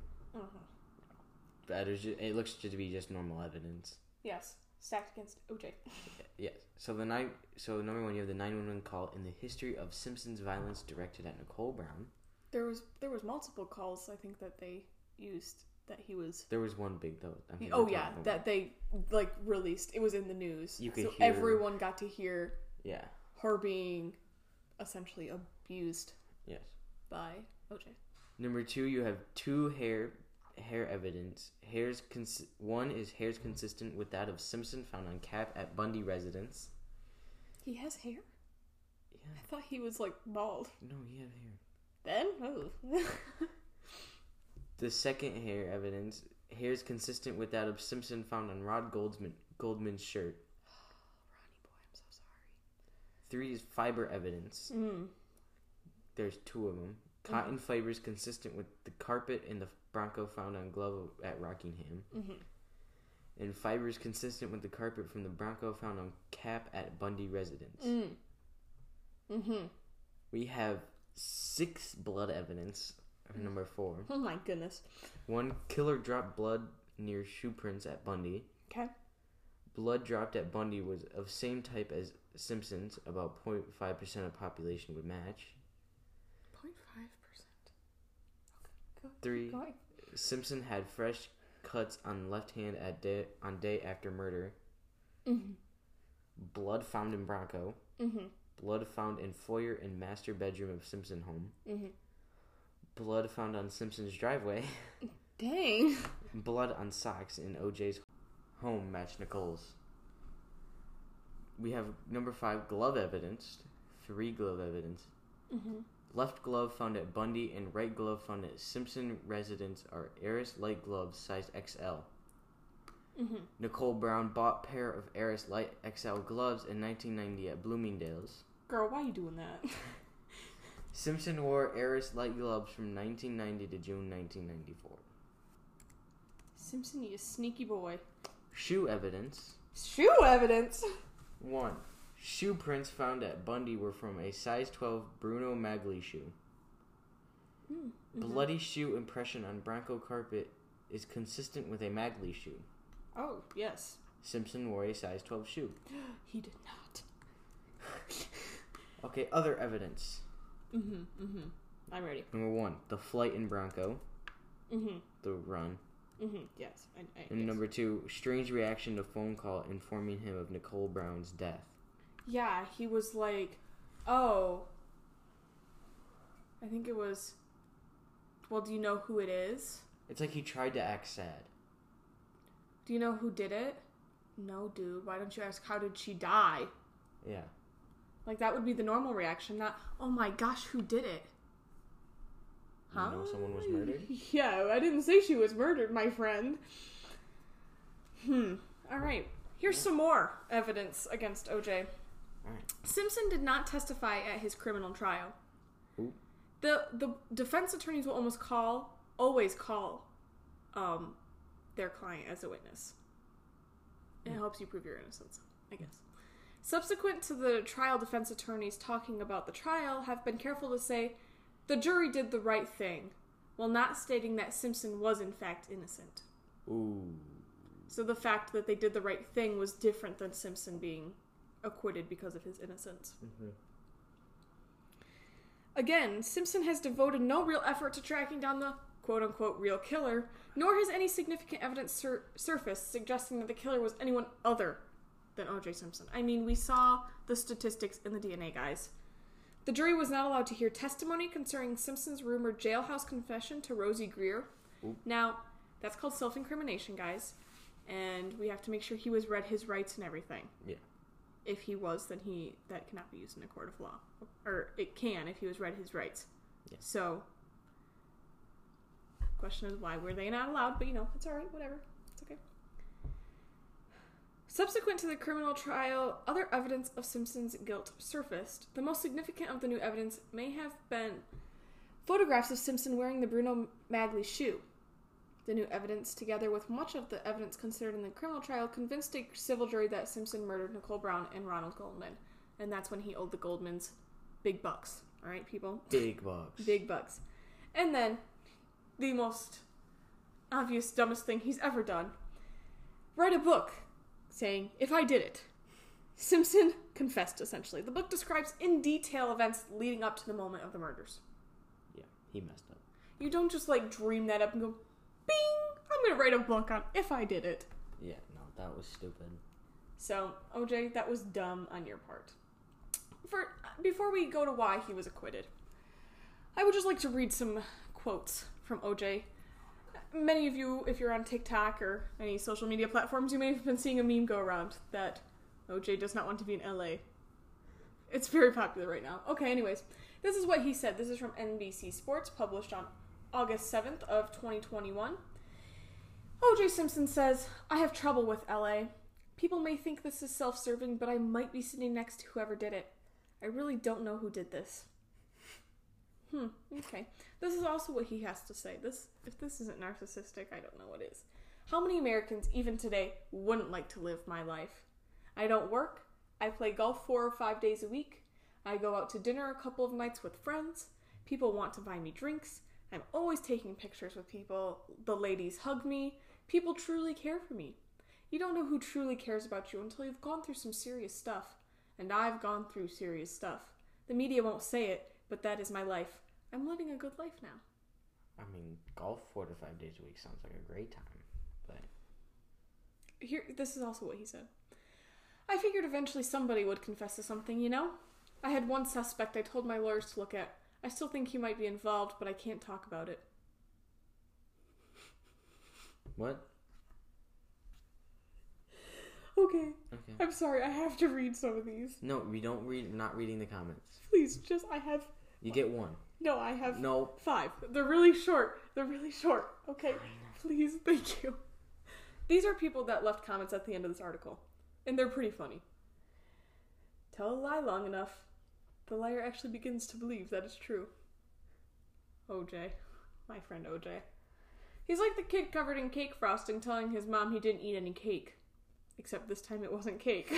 But it looks to be just normal evidence. Yes. Stacked against OJ. Yes. So number 1, you have the 911 call in the history of Simpsons violence directed at Nicole Brown. There was multiple calls, I think, that they used that he was. There was one big though. That they released. It was in the news. You could so hear, everyone got to hear. Yeah. Her being essentially abused. Yes. By OJ. Number 2, you have 2 hair evidence. One is hairs consistent with that of Simpson found on Cap at Bundy residence. He has hair? Yeah. I thought he was bald. No, he had hair. Then? Oh. The second hair evidence, hairs consistent with that of Simpson found on Rod Goldman's shirt. Ronnie boy, I'm so sorry. 3 is fiber evidence. There's 2 of them. Cotton fibers consistent with the carpet in the Bronco found on glove at Rockingham. And fibers consistent with the carpet from the Bronco found on Cap at Bundy residence. We have 6 blood evidence for number 4. Oh my goodness. 1, killer dropped blood near shoe prints at Bundy. Okay. Blood dropped at Bundy was of same type as Simpson's, about 0.5% of population would match. 0.5%. Okay, 3, Simpson had fresh cuts on left hand on day after murder. Blood found in Bronco. Blood found in foyer and master bedroom of Simpson home. Blood found on Simpson's driveway. Dang. Blood on socks in OJ's home matched Nicole's. We have number 5, glove evidence. 3 glove evidence. Left glove found at Bundy and right glove found at Simpson residence are Aris light gloves size XL. Nicole Brown bought pair of Aris light XL gloves in 1990 at Bloomingdale's. Girl, why are you doing that? Simpson wore Aris light gloves from 1990 to June 1994. Simpson, you sneaky boy. Shoe evidence. Shoe evidence? 1. Shoe prints found at Bundy were from a size 12 Bruno Magli shoe. Bloody shoe impression on Bronco carpet is consistent with a Magley shoe. Oh, yes. Simpson wore a size 12 shoe. He did not. Okay, other evidence. I'm ready. Number 1, the flight in Bronco. The run. Yes. And yes. number 2, strange reaction to phone call informing him of Nicole Brown's death. Yeah, he was like, oh. I think it was, well, do you know who it is? It's like he tried to act sad. Do you know who did it? No, dude. Why don't you ask, how did she die? Yeah. Like, that would be the normal reaction, not, oh my gosh, who did it? Huh? You know someone was murdered? Yeah, I didn't say she was murdered, my friend. Alright. Here's some more evidence against OJ. Alright. Simpson did not testify at his criminal trial. Ooh. The defense attorneys will always call their client as a witness. It helps you prove your innocence, I guess. Subsequent to the trial, defense attorneys talking about the trial have been careful to say the jury did the right thing, while not stating that Simpson was in fact innocent. Ooh. So the fact that they did the right thing was different than Simpson being acquitted because of his innocence. Again, Simpson has devoted no real effort to tracking down the quote-unquote real killer, nor has any significant evidence surfaced suggesting that the killer was anyone other than O.J. Simpson. I mean, we saw the statistics in the DNA, guys. The jury was not allowed to hear testimony concerning Simpson's rumored jailhouse confession to Rosie Greer. Ooh. Now, that's called self-incrimination, guys, and we have to make sure he was read his rights and everything. Yeah. If he was, then that cannot be used in a court of law. Or it can if he was read his rights. Yeah. So, question is why were they not allowed? But it's alright, whatever. It's okay. Subsequent to the criminal trial, other evidence of Simpson's guilt surfaced. The most significant of the new evidence may have been photographs of Simpson wearing the Bruno Magli shoe. The new evidence, together with much of the evidence considered in the criminal trial, convinced a civil jury that Simpson murdered Nicole Brown and Ronald Goldman. And that's when he owed the Goldmans big bucks. Alright, people? Big bucks. Big bucks. And then, the most obvious, dumbest thing he's ever done. Write a book saying, if I did it. Simpson confessed, essentially. The book describes in detail events leading up to the moment of the murders. Yeah, he messed up. You don't just, dream that up and go, bing! I'm gonna write a book on if I did it. Yeah, no, that was stupid. So, OJ, that was dumb on your part. Before we go to why he was acquitted, I would just like to read some quotes from OJ. Many of you, if you're on TikTok or any social media platforms, you may have been seeing a meme go around that OJ does not want to be in LA. It's very popular right now. Okay, anyways, this is what he said. This is from NBC Sports, published on August 7th of 2021. O.J. Simpson says, I have trouble with LA. People may think this is self-serving, but I might be sitting next to whoever did it. I really don't know who did this. Okay. This is also what he has to say. If this isn't narcissistic, I don't know what is. How many Americans, even today, wouldn't like to live my life? I don't work. I play golf 4 or 5 days a week. I go out to dinner a couple of nights with friends. People want to buy me drinks. I'm always taking pictures with people. The ladies hug me. People truly care for me. You don't know who truly cares about you until you've gone through some serious stuff. And I've gone through serious stuff. The media won't say it, but that is my life. I'm living a good life now. I mean, golf 4 to 5 days a week sounds like a great time, but... This is also what he said. I figured eventually somebody would confess to something, I had one suspect I told my lawyers to look at. I still think he might be involved, but I can't talk about it. What? Okay. I'm sorry, I have to read some of these. No, we don't read. We're not reading the comments. Please, I have... You get one. No, I have... No. 5. They're really short. Okay? Please, thank you. These are people that left comments at the end of this article. And they're pretty funny. Tell a lie long enough, the liar actually begins to believe that it's true. OJ. My friend OJ. He's like the kid covered in cake frosting telling his mom he didn't eat any cake. Except this time it wasn't cake.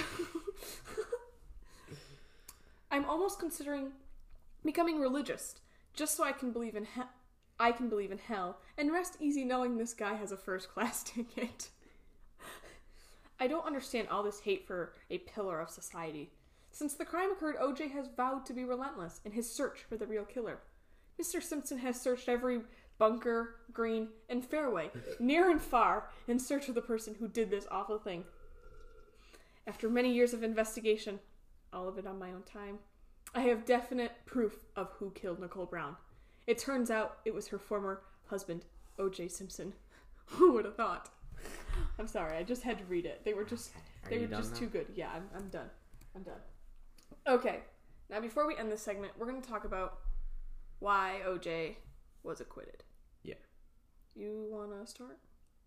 I'm almost considering becoming religious, just so I can believe in I can believe in hell and rest easy knowing this guy has a first-class ticket. I don't understand all this hate for a pillar of society. Since the crime occurred, OJ has vowed to be relentless in his search for the real killer. Mr. Simpson has searched every bunker, green, and fairway, near and far, in search of the person who did this awful thing. After many years of investigation, all of it on my own time, I have definite proof of who killed Nicole Brown. It turns out it was her former husband, O.J. Simpson. Who would have thought? I'm sorry, I just had to read it. They were just too good. Yeah, I'm done. Okay, now before we end this segment, we're going to talk about why O.J. was acquitted. Yeah. You want to start?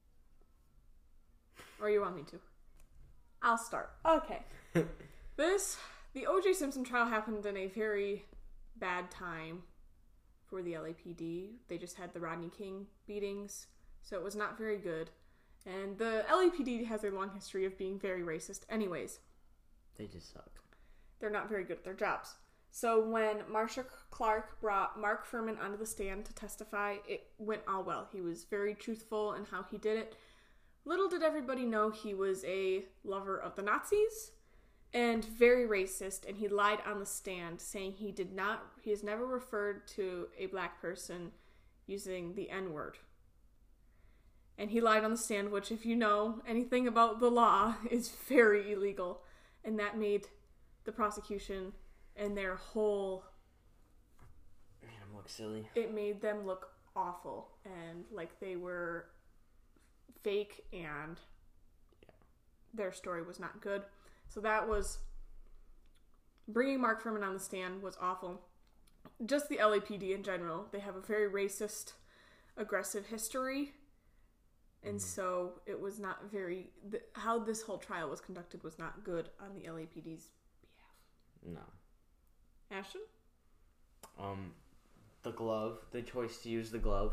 Or you want me to? I'll start. Okay. The O.J. Simpson trial happened in a very bad time for the LAPD. They just had the Rodney King beatings, so it was not very good. And the LAPD has a long history of being very racist anyways. They just suck. They're not very good at their jobs. So when Marcia Clark brought Mark Fuhrman onto the stand to testify, it went all well. He was very truthful in how he did it. Little did everybody know he was a lover of the Nazis and very racist, and he lied on the stand saying he has never referred to a black person using the N-word. And he lied on the stand, which, if you know anything about the law, is very illegal. And that made the prosecution and their whole... Made them look silly. It made them look awful and like they were fake, and their story was not good. So that was... Bringing Mark Fuhrman on the stand was awful. Just the LAPD in general. They have a very racist, aggressive history. And so it was not very... how this whole trial was conducted was not good on the LAPD's behalf. No. Ashton? The glove, the choice to use the glove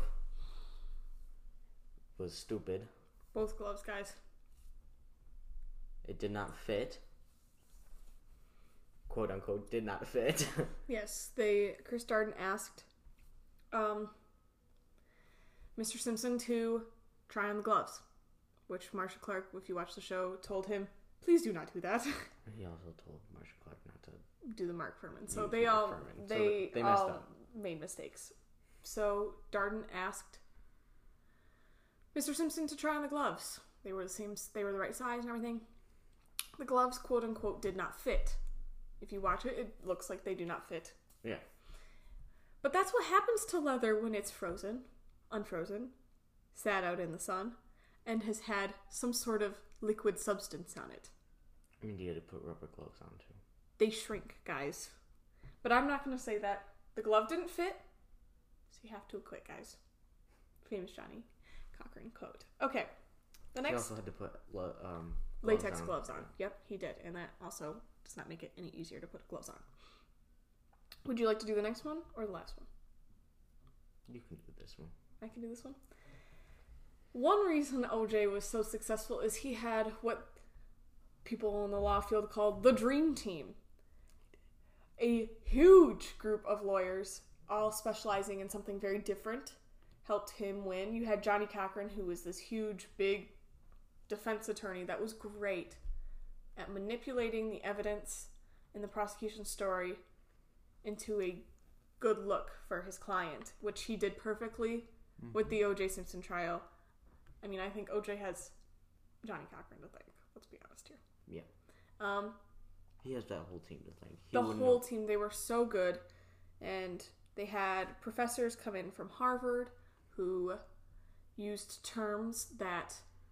was stupid. Both gloves, guys. It did not fit. Quote unquote, did not fit. Yes, Chris Darden asked Mr. Simpson to try on the gloves, which Marcia Clark, if you watch the show, told him, please do not do that. He also told Marcia Clark not to do the Mark Fuhrman. So they all messed up. Made mistakes. So Darden asked Mr. Simpson to try on the gloves. They were the right size and everything. The gloves, quote unquote, did not fit. If you watch it, it looks like they do not fit. Yeah. But that's what happens to leather when it's frozen, unfrozen, sat out in the sun, and has had some sort of liquid substance on it. I mean, you had to put rubber gloves on too. They shrink, guys. But I'm not going to say that. The glove didn't fit, so you have to acquit, guys. Famous Johnny Cochran quote. Okay. The next... He also had to put latex gloves on. Yep, he did. And that also does not make it any easier to put gloves on. Would you like to do the next one or the last one? You can do this one. I can do this one? One reason OJ was so successful is he had what people in the law field called the dream team. A huge group of lawyers, all specializing in something very different, helped him win. You had Johnny Cochran, who was this huge, big defense attorney that was great at manipulating the evidence in the prosecution's story into a good look for his client, which he did perfectly with the O.J. Simpson trial. I mean, I think O.J. has Johnny Cochran to thank. Let's be honest here. Yeah. He has that whole team to thank. The whole team, they were so good. And they had professors come in from Harvard who used terms that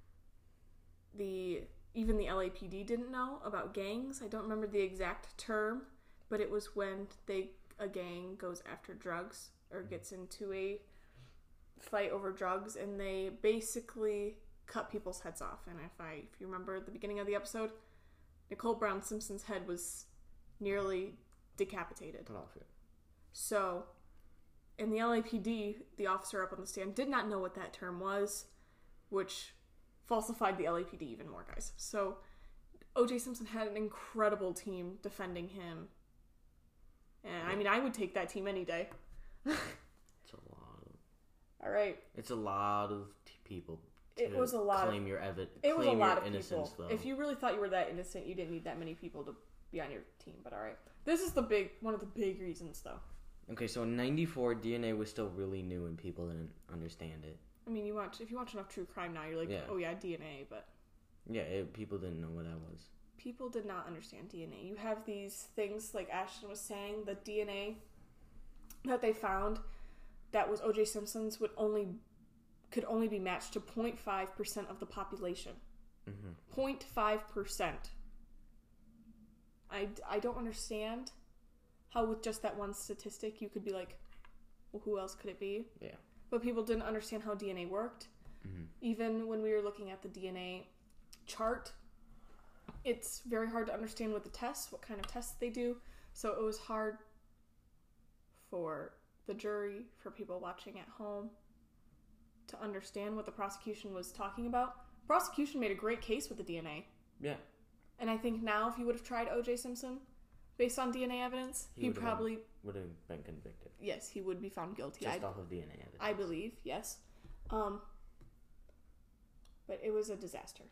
even the LAPD didn't know about gangs. I don't remember the exact term, but it was when a gang goes after drugs or gets into a fight over drugs, and they basically cut people's heads off. And if you remember at the beginning of the episode, Nicole Brown Simpson's head was nearly decapitated. Cut off, yeah. So, in the LAPD, the officer up on the stand did not know what that term was, which falsified the LAPD even more, guys. So, O.J. Simpson had an incredible team defending him. And, I mean, I would take that team any day. It's a lot. right. It's a lot of people. It was a lot. Claim your it was a lot of innocence, people. though. If you really thought you were that innocent, you didn't need that many people to be on your team. But all right, this is one of the big reasons, though. Okay, so in '94, DNA was still really new and people didn't understand it. I mean, if you watch enough true crime now, you're like, oh yeah, DNA, but yeah, people didn't know what that was. People did not understand DNA. You have these things like Ashton was saying, the DNA that they found that was O.J. Simpson's could only be matched to 0.5% of the population. 0.5%. I don't understand how with just that one statistic you could be like, well, who else could it be? Yeah. But people didn't understand how DNA worked. Even when we were looking at the DNA chart, it's very hard to understand what kind of tests they do. So it was hard for the jury, for people watching at home, to understand what the prosecution was talking about. Prosecution made a great case with the DNA. Yeah. And I think now if he would have tried O.J. Simpson based on DNA evidence, he probably would have been convicted. Yes, he would be found guilty. Just off of DNA evidence. I believe, yes. But it was a disaster.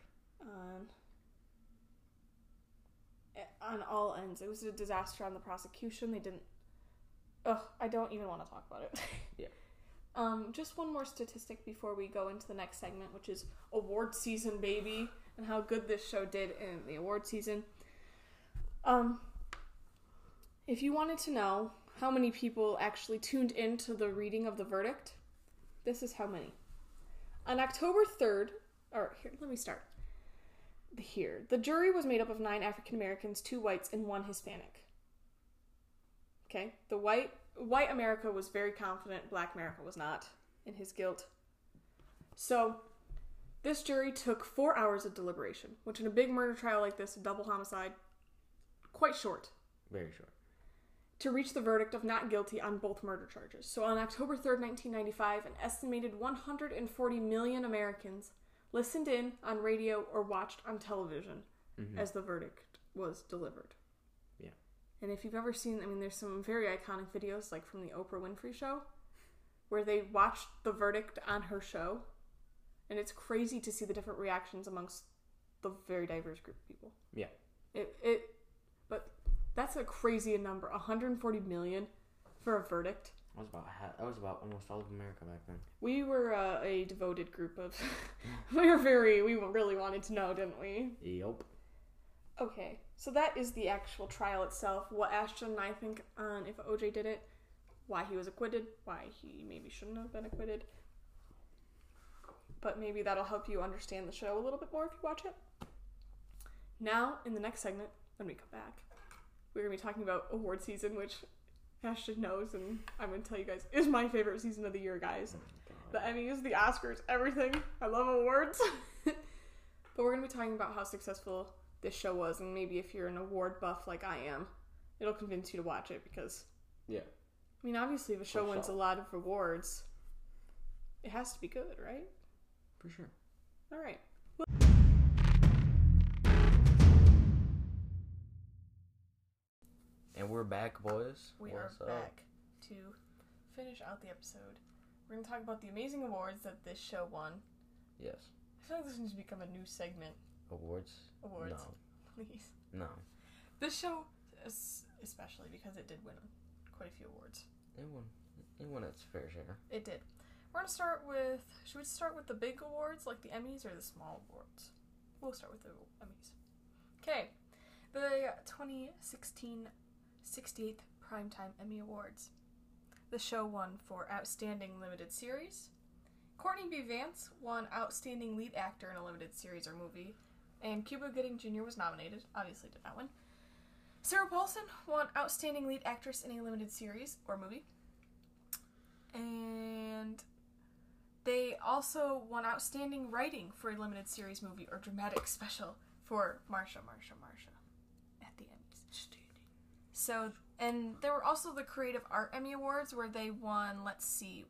On all ends. It was a disaster on the prosecution. They didn't... I don't even want to talk about it. Yeah. Just one more statistic before we go into the next segment, which is award season, baby, and how good this show did in the award season. If you wanted to know how many people actually tuned into the reading of the verdict, this is how many. On October 3rd, let me start. The jury was made up of 9 African Americans, 2 whites, and 1 Hispanic. Okay? The white America was very confident, Black America was not in his guilt. So, this jury took 4 hours of deliberation, which in a big murder trial like this, a double homicide, quite short. Very short. To reach the verdict of not guilty on both murder charges. So on October 3rd, 1995, an estimated 140 million Americans listened in on radio or watched on television as the verdict was delivered. Yeah. And if you've ever seen, there's some very iconic videos, like from the Oprah Winfrey Show, where they watched the verdict on her show, and it's crazy to see the different reactions amongst the very diverse group of people. Yeah. But that's a crazy number. 140 million for a verdict. That was about almost all of America back then. We were a devoted group of... we really wanted to know, didn't we? Yup. Okay, so that is the actual trial itself. What Ashton and I think on if OJ did it, why he was acquitted, why he maybe shouldn't have been acquitted. But maybe that'll help you understand the show a little bit more if you watch it. Now, in the next segment, when we come back, we're going to be talking about award season, which Ashton knows, and I'm going to tell you guys, is my favorite season of the year, guys. The Emmys, the Oscars, everything. I love awards. But we're going to be talking about how successful this show was, and maybe if you're an award buff like I am, it'll convince you to watch it, because... Yeah. Obviously, if a show wins a lot of awards, it has to be good, right? For sure. All right. And we're back, boys. We are back to finish out the episode. We're going to talk about the amazing awards that this show won. Yes. I feel like this needs to become a new segment. Awards? Awards. No. Please. No. This show, especially because it did win quite a few awards. It won its fair share. It did. We're going to start with... Should we start with the big awards, like the Emmys, or the small awards? We'll start with the Emmys. Okay. The 2016 68th Primetime Emmy Awards. The show won for Outstanding Limited Series. Courtney B. Vance won Outstanding Lead Actor in a Limited Series or Movie. And Cuba Gooding Jr. was nominated. Obviously did not win. Sarah Paulson won Outstanding Lead Actress in a Limited Series or Movie. And they also won Outstanding Writing for a Limited Series, Movie, or Dramatic Special for Marsha at the Emmys. So, and there were also the Creative Art Emmy Awards where they won, let's see,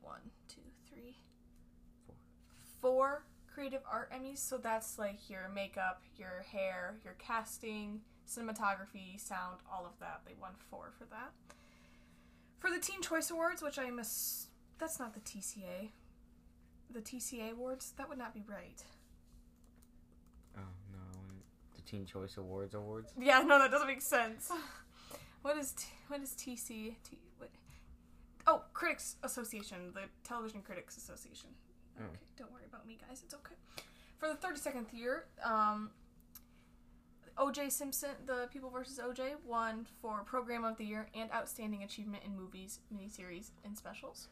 4 Creative Art Emmys. So that's like your makeup, your hair, your casting, cinematography, sound, all of that. They won 4 for that. For the Teen Choice Awards, which that's not the TCA. the TCA awards? That would not be right. Oh, no. The Teen Choice Awards? Yeah, no, that doesn't make sense. What is TC? Oh, Critics Association, the Television Critics Association. Okay, don't worry about me, guys. It's okay. For the 32nd year, O.J. Simpson, The People vs. O.J. won for Program of the Year and Outstanding Achievement in Movies, Miniseries, and Specials.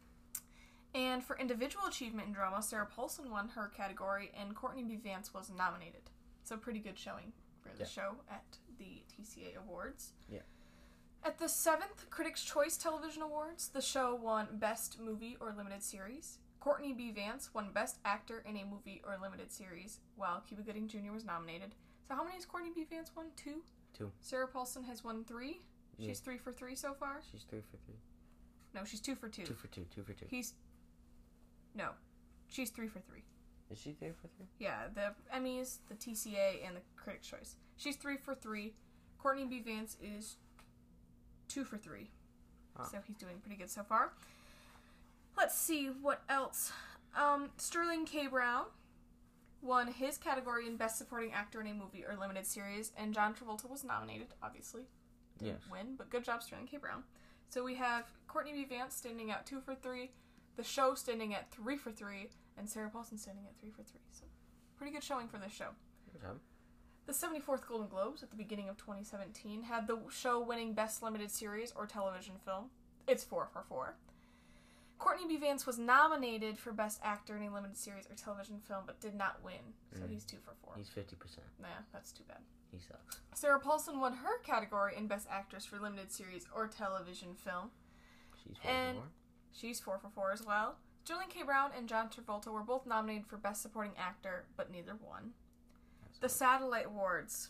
And for Individual Achievement in Drama, Sarah Paulson won her category, and Courtney B. Vance was nominated. So pretty good showing for the show at the TCA Awards. Yeah. At the 7th Critics' Choice Television Awards, the show won Best Movie or Limited Series. Courtney B. Vance won Best Actor in a Movie or Limited Series, while Cuba Gooding Jr. was nominated. So how many has Courtney B. Vance won? 2? 2. Sarah Paulson has won 3. She's 3 for 3 so far? She's 3 for 3. No, she's 2 for 2. 2 for 2. 2 for 2. No. She's 3 for 3. Is she 3 for 3? Yeah, the Emmys, the TCA, and the Critics' Choice. She's 3 for 3. Courtney B. Vance is 2 for 3. So he's doing pretty good so far. Let's see what else. Sterling K. Brown won his category in Best Supporting Actor in a Movie or Limited Series, and John Travolta was nominated, obviously. Didn't win, but good job, Sterling K. Brown. So we have Courtney B. Vance standing at 2 for 3, the show standing at 3 for 3, and Sarah Paulson standing at 3 for 3. So pretty good showing for this show. Good job. The 74th Golden Globes at the beginning of 2017 had the show winning Best Limited Series or Television Film. It's 4 for 4. Courtney B. Vance was nominated for Best Actor in a Limited Series or Television Film, but did not win. So he's 2 for 4. He's 50%. Nah, that's too bad. He sucks. Sarah Paulson won her category in Best Actress for Limited Series or Television Film. She's 4 for 4. She's 4 for 4 as well. Sterling K. Brown and John Travolta were both nominated for Best Supporting Actor, but neither won. The Satellite Awards.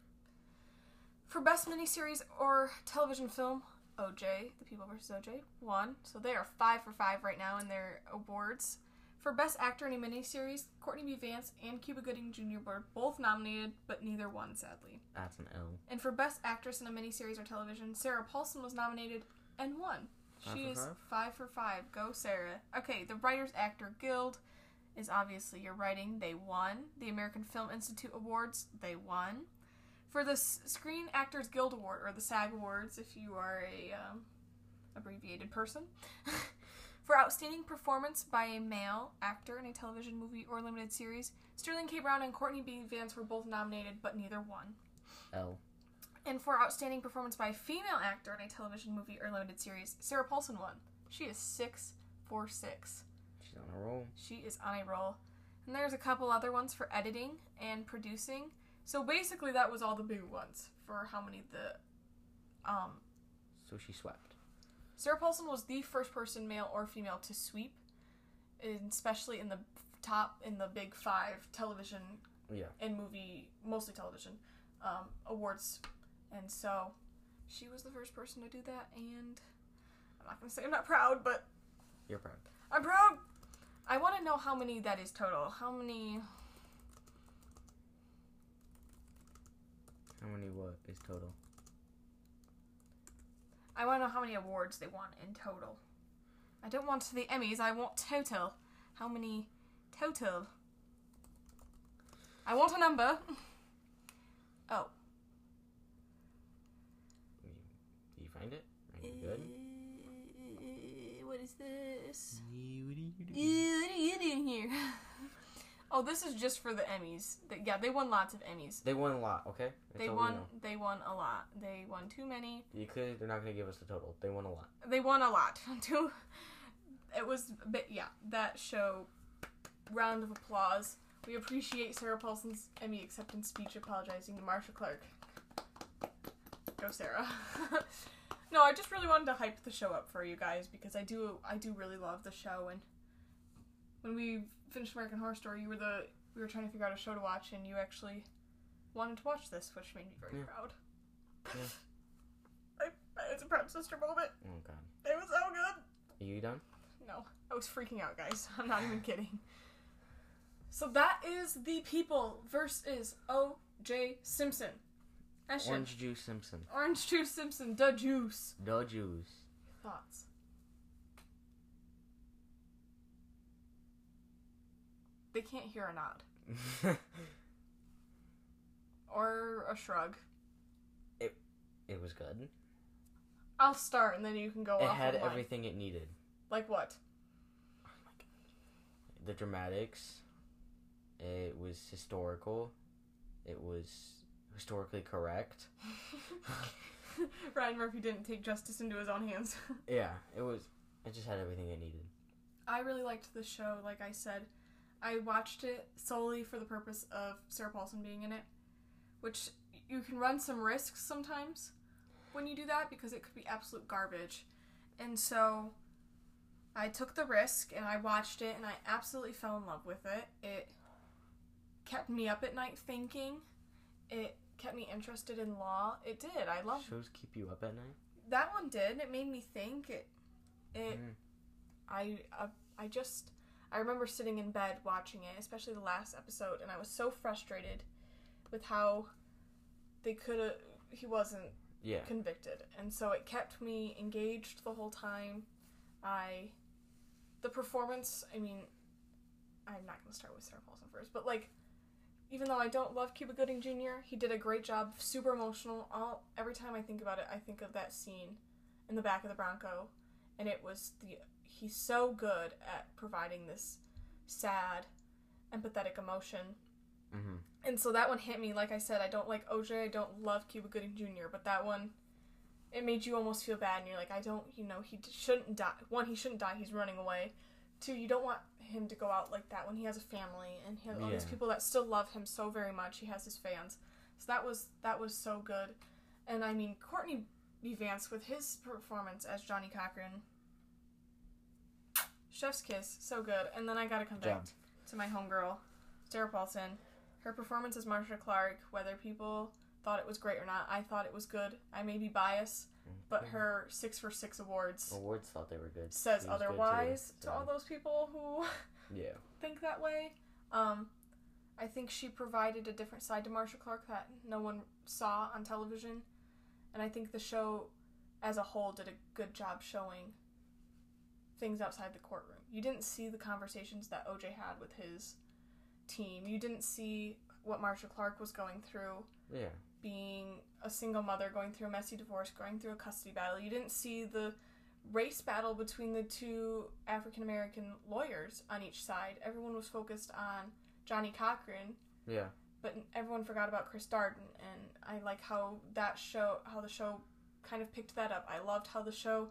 For Best Miniseries or Television Film, O.J., The People vs. O.J., won. So they are 5 for 5 right now in their awards. For Best Actor in a Miniseries, Courtney B. Vance and Cuba Gooding Jr. were both nominated, but neither won, sadly. That's an L. And for Best Actress in a Miniseries or Television, Sarah Paulson was nominated and won. She is 5 for 5. Go, Sarah. Okay, the Writers Actor Guild is obviously your writing. They won. The American Film Institute Awards, they won. For the Screen Actors Guild Award, or the SAG Awards, if you are a abbreviated person, for Outstanding Performance by a Male Actor in a Television Movie or Limited Series, Sterling K. Brown and Courtney B. Vance were both nominated, but neither won. L. And for Outstanding Performance by a Female Actor in a Television Movie or Limited Series, Sarah Paulson won. She is 6 for 6. She's on a roll. She is on a roll. And there's a couple other ones for editing and producing. So basically that was all the big ones for how many So she swept. Sarah Paulson was the first person, male or female, to sweep, especially in the big 5 television and movie, mostly television, awards. And so she was the first person to do that, and I'm not going to say I'm not proud, but you're proud. I'm proud! I want to know how many that is total. How many what is total? I want to know how many awards they won in total. I don't want the Emmys, I want total. How many total? I want a number. Oh. You find it? Are you good? What is this? What are you doing? What are you doing here? Oh, this is just for the Emmys. They won lots of Emmys. They won a lot, okay? They won a lot. They won too many. They're not going to give us the total. They won a lot. They won a lot. It was, that show, round of applause. We appreciate Sarah Paulson's Emmy acceptance speech apologizing to Marcia Clark. Go, Sarah. No, I just really wanted to hype the show up for you guys because I do really love the show, and when we finished American Horror Story, we were trying to figure out a show to watch, and you actually wanted to watch this, which made me very proud. Yeah. It's a proud sister moment. Oh, God. It was so good. Are you done? No. I was freaking out, guys. I'm not even kidding. So that is The People versus O.J. Simpson. Orange Juice Simpson. Orange Juice Simpson. The juice. The juice. Thoughts? They can't hear a nod. Or a shrug. It was good. I'll start and then you can go It off. had of mine. everything it needed. Like what? Oh my god. The dramatics. It was historical. It was historically correct. Ryan Murphy didn't take justice into his own hands. Yeah, it was. It just had everything it needed. I really liked the show, like I said. I watched it solely for the purpose of Sarah Paulson being in it, which you can run some risks sometimes when you do that because it could be absolute garbage. And so I took the risk and I watched it and I absolutely fell in love with it. It kept me up at night thinking. It kept me interested in law. It did. I loved Shows keep you up at night? that one did. It made me think. I remember sitting in bed watching it, especially the last episode, and I was so frustrated with how he wasn't convicted. And so it kept me engaged the whole time. The performance, I mean, I'm not going to start with Sarah Paulson first, but like, even though I don't love Cuba Gooding Jr., he did a great job, super emotional. Every time I think about it, I think of that scene in the back of the Bronco, and he's so good at providing this sad, empathetic emotion. Mm-hmm. And so that one hit me. Like I said, I don't like OJ, I don't love Cuba Gooding Jr., but that one, it made you almost feel bad, and you're like, he shouldn't die. One, he shouldn't die, he's running away. Two, you don't want him to go out like that when he has a family, and he has all these people that still love him so very much. He has his fans. So that was so good. And I mean, Courtney B. Vance with his performance as Johnny Cochran, chef's kiss, so good. And then I gotta come back to my homegirl, Sarah Paulson. Her performance as Marcia Clark, whether people thought it was great or not, I thought it was good. I may be biased, but her 6 for 6 awards thought they were good. Says otherwise to all those people who think that way. I think she provided a different side to Marcia Clark that no one saw on television, and I think the show as a whole did a good job showing things outside the courtroom. You didn't see the conversations that OJ had with his team. You didn't see what Marcia Clark was going through. Yeah. Being a single mother, going through a messy divorce, going through a custody battle. You didn't see the race battle between the two African-American lawyers on each side. Everyone was focused on Johnny Cochran. Yeah. But everyone forgot about Chris Darden, and I like how the show kind of picked that up. I loved how the show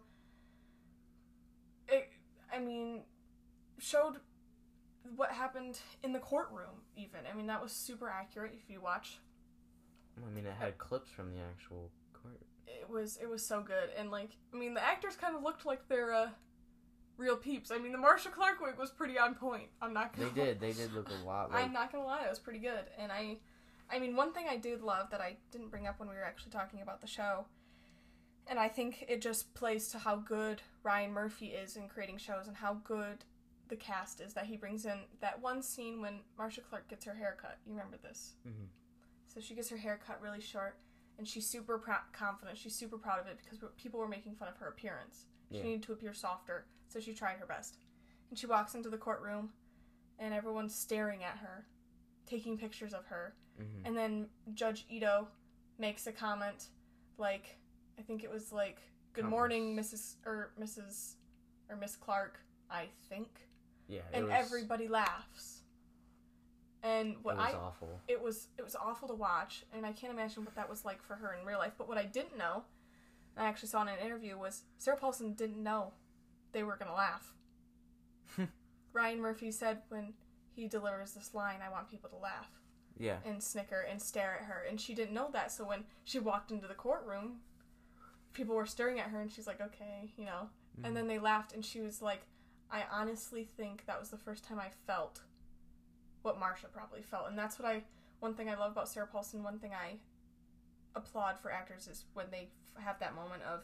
showed what happened in the courtroom, even. I mean, that was super accurate if you watch. I mean, it had clips from the actual court. It was so good, and the actors kind of looked like they're real peeps. I mean, the Marcia Clark wig was pretty on point. I'm not gonna. They did look a lot like. I'm not gonna lie, it was pretty good, and I mean, one thing I did love that I didn't bring up when we were actually talking about the show, and I think it just plays to how good Ryan Murphy is in creating shows and how good the cast is, that he brings in that one scene when Marcia Clark gets her hair cut. You remember this? Mm-hmm. So she gets her hair cut really short, and she's super confident. She's super proud of it because people were making fun of her appearance. She needed to appear softer, so she tried her best. And she walks into the courtroom, and everyone's staring at her, taking pictures of her. Mm-hmm. And then Judge Ito makes a comment, I think it was "Good morning, Miss Clark," I think. Yeah. And everybody laughs. And it was awful. It was awful to watch, and I can't imagine what that was like for her in real life. But what I didn't know, I actually saw in an interview, was Sarah Paulson didn't know they were going to laugh. Ryan Murphy said when he delivers this line, "I want people to laugh." Yeah. And snicker and stare at her, and she didn't know that. So when she walked into the courtroom, people were staring at her, and she's like, "Okay, Mm-hmm. And then they laughed, and she was like, "I honestly think that was the first time I felt what Marcia probably felt." And that's one thing I love about Sarah Paulson, one thing I applaud for actors is when they have that moment of,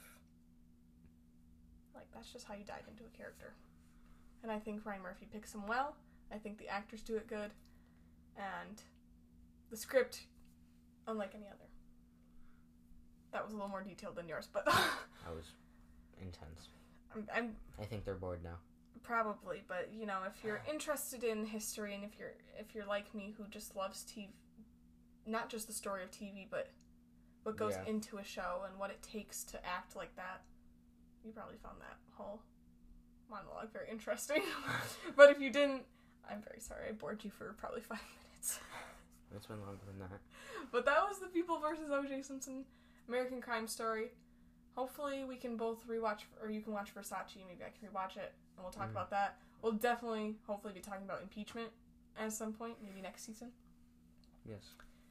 that's just how you dive into a character. And I think Ryan Murphy picks them well. I think the actors do it good. And the script, unlike any other. That was a little more detailed than yours, but... That was intense. I think they're bored now. Probably, but you know, if you're interested in history and if you're like me who just loves TV, not just the story of TV, but what goes into a show and what it takes to act like that, you probably found that whole monologue very interesting. But if you didn't, I'm very sorry. I bored you for probably 5 minutes. It's been longer than that. But that was The People versus O.J. Simpson, American Crime Story. Hopefully we can both rewatch, or you can watch Versace, maybe I can rewatch it, and we'll talk about that. We'll definitely, hopefully, be talking about impeachment at some point, maybe next season. Yes.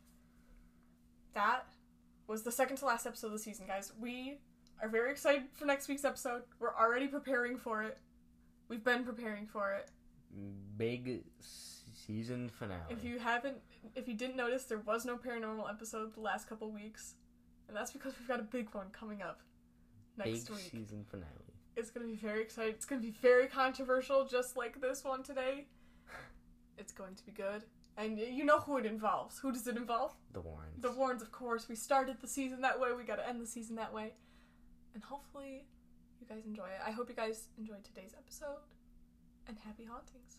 That was the second to last episode of the season, guys. We are very excited for next week's episode. We're already preparing for it. We've been preparing for it. Big season finale. If you didn't notice, there was no paranormal episode the last couple weeks. And that's because we've got a big one coming up next week. Big season finale. It's going to be very exciting. It's going to be very controversial, just like this one today. It's going to be good. And you know who it involves. Who does it involve? The Warrens. The Warrens, of course. We started the season that way. We got to end the season that way. And hopefully you guys enjoy it. I hope you guys enjoyed today's episode. And happy hauntings.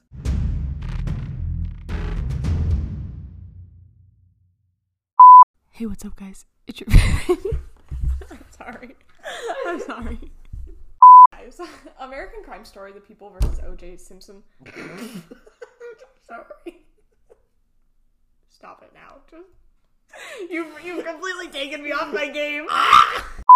Hey, what's up, guys? It's your... I'm sorry. Guys, American Crime Story, The People versus O.J. Simpson. Sorry. Stop it now. Just... You've completely taken me off my game.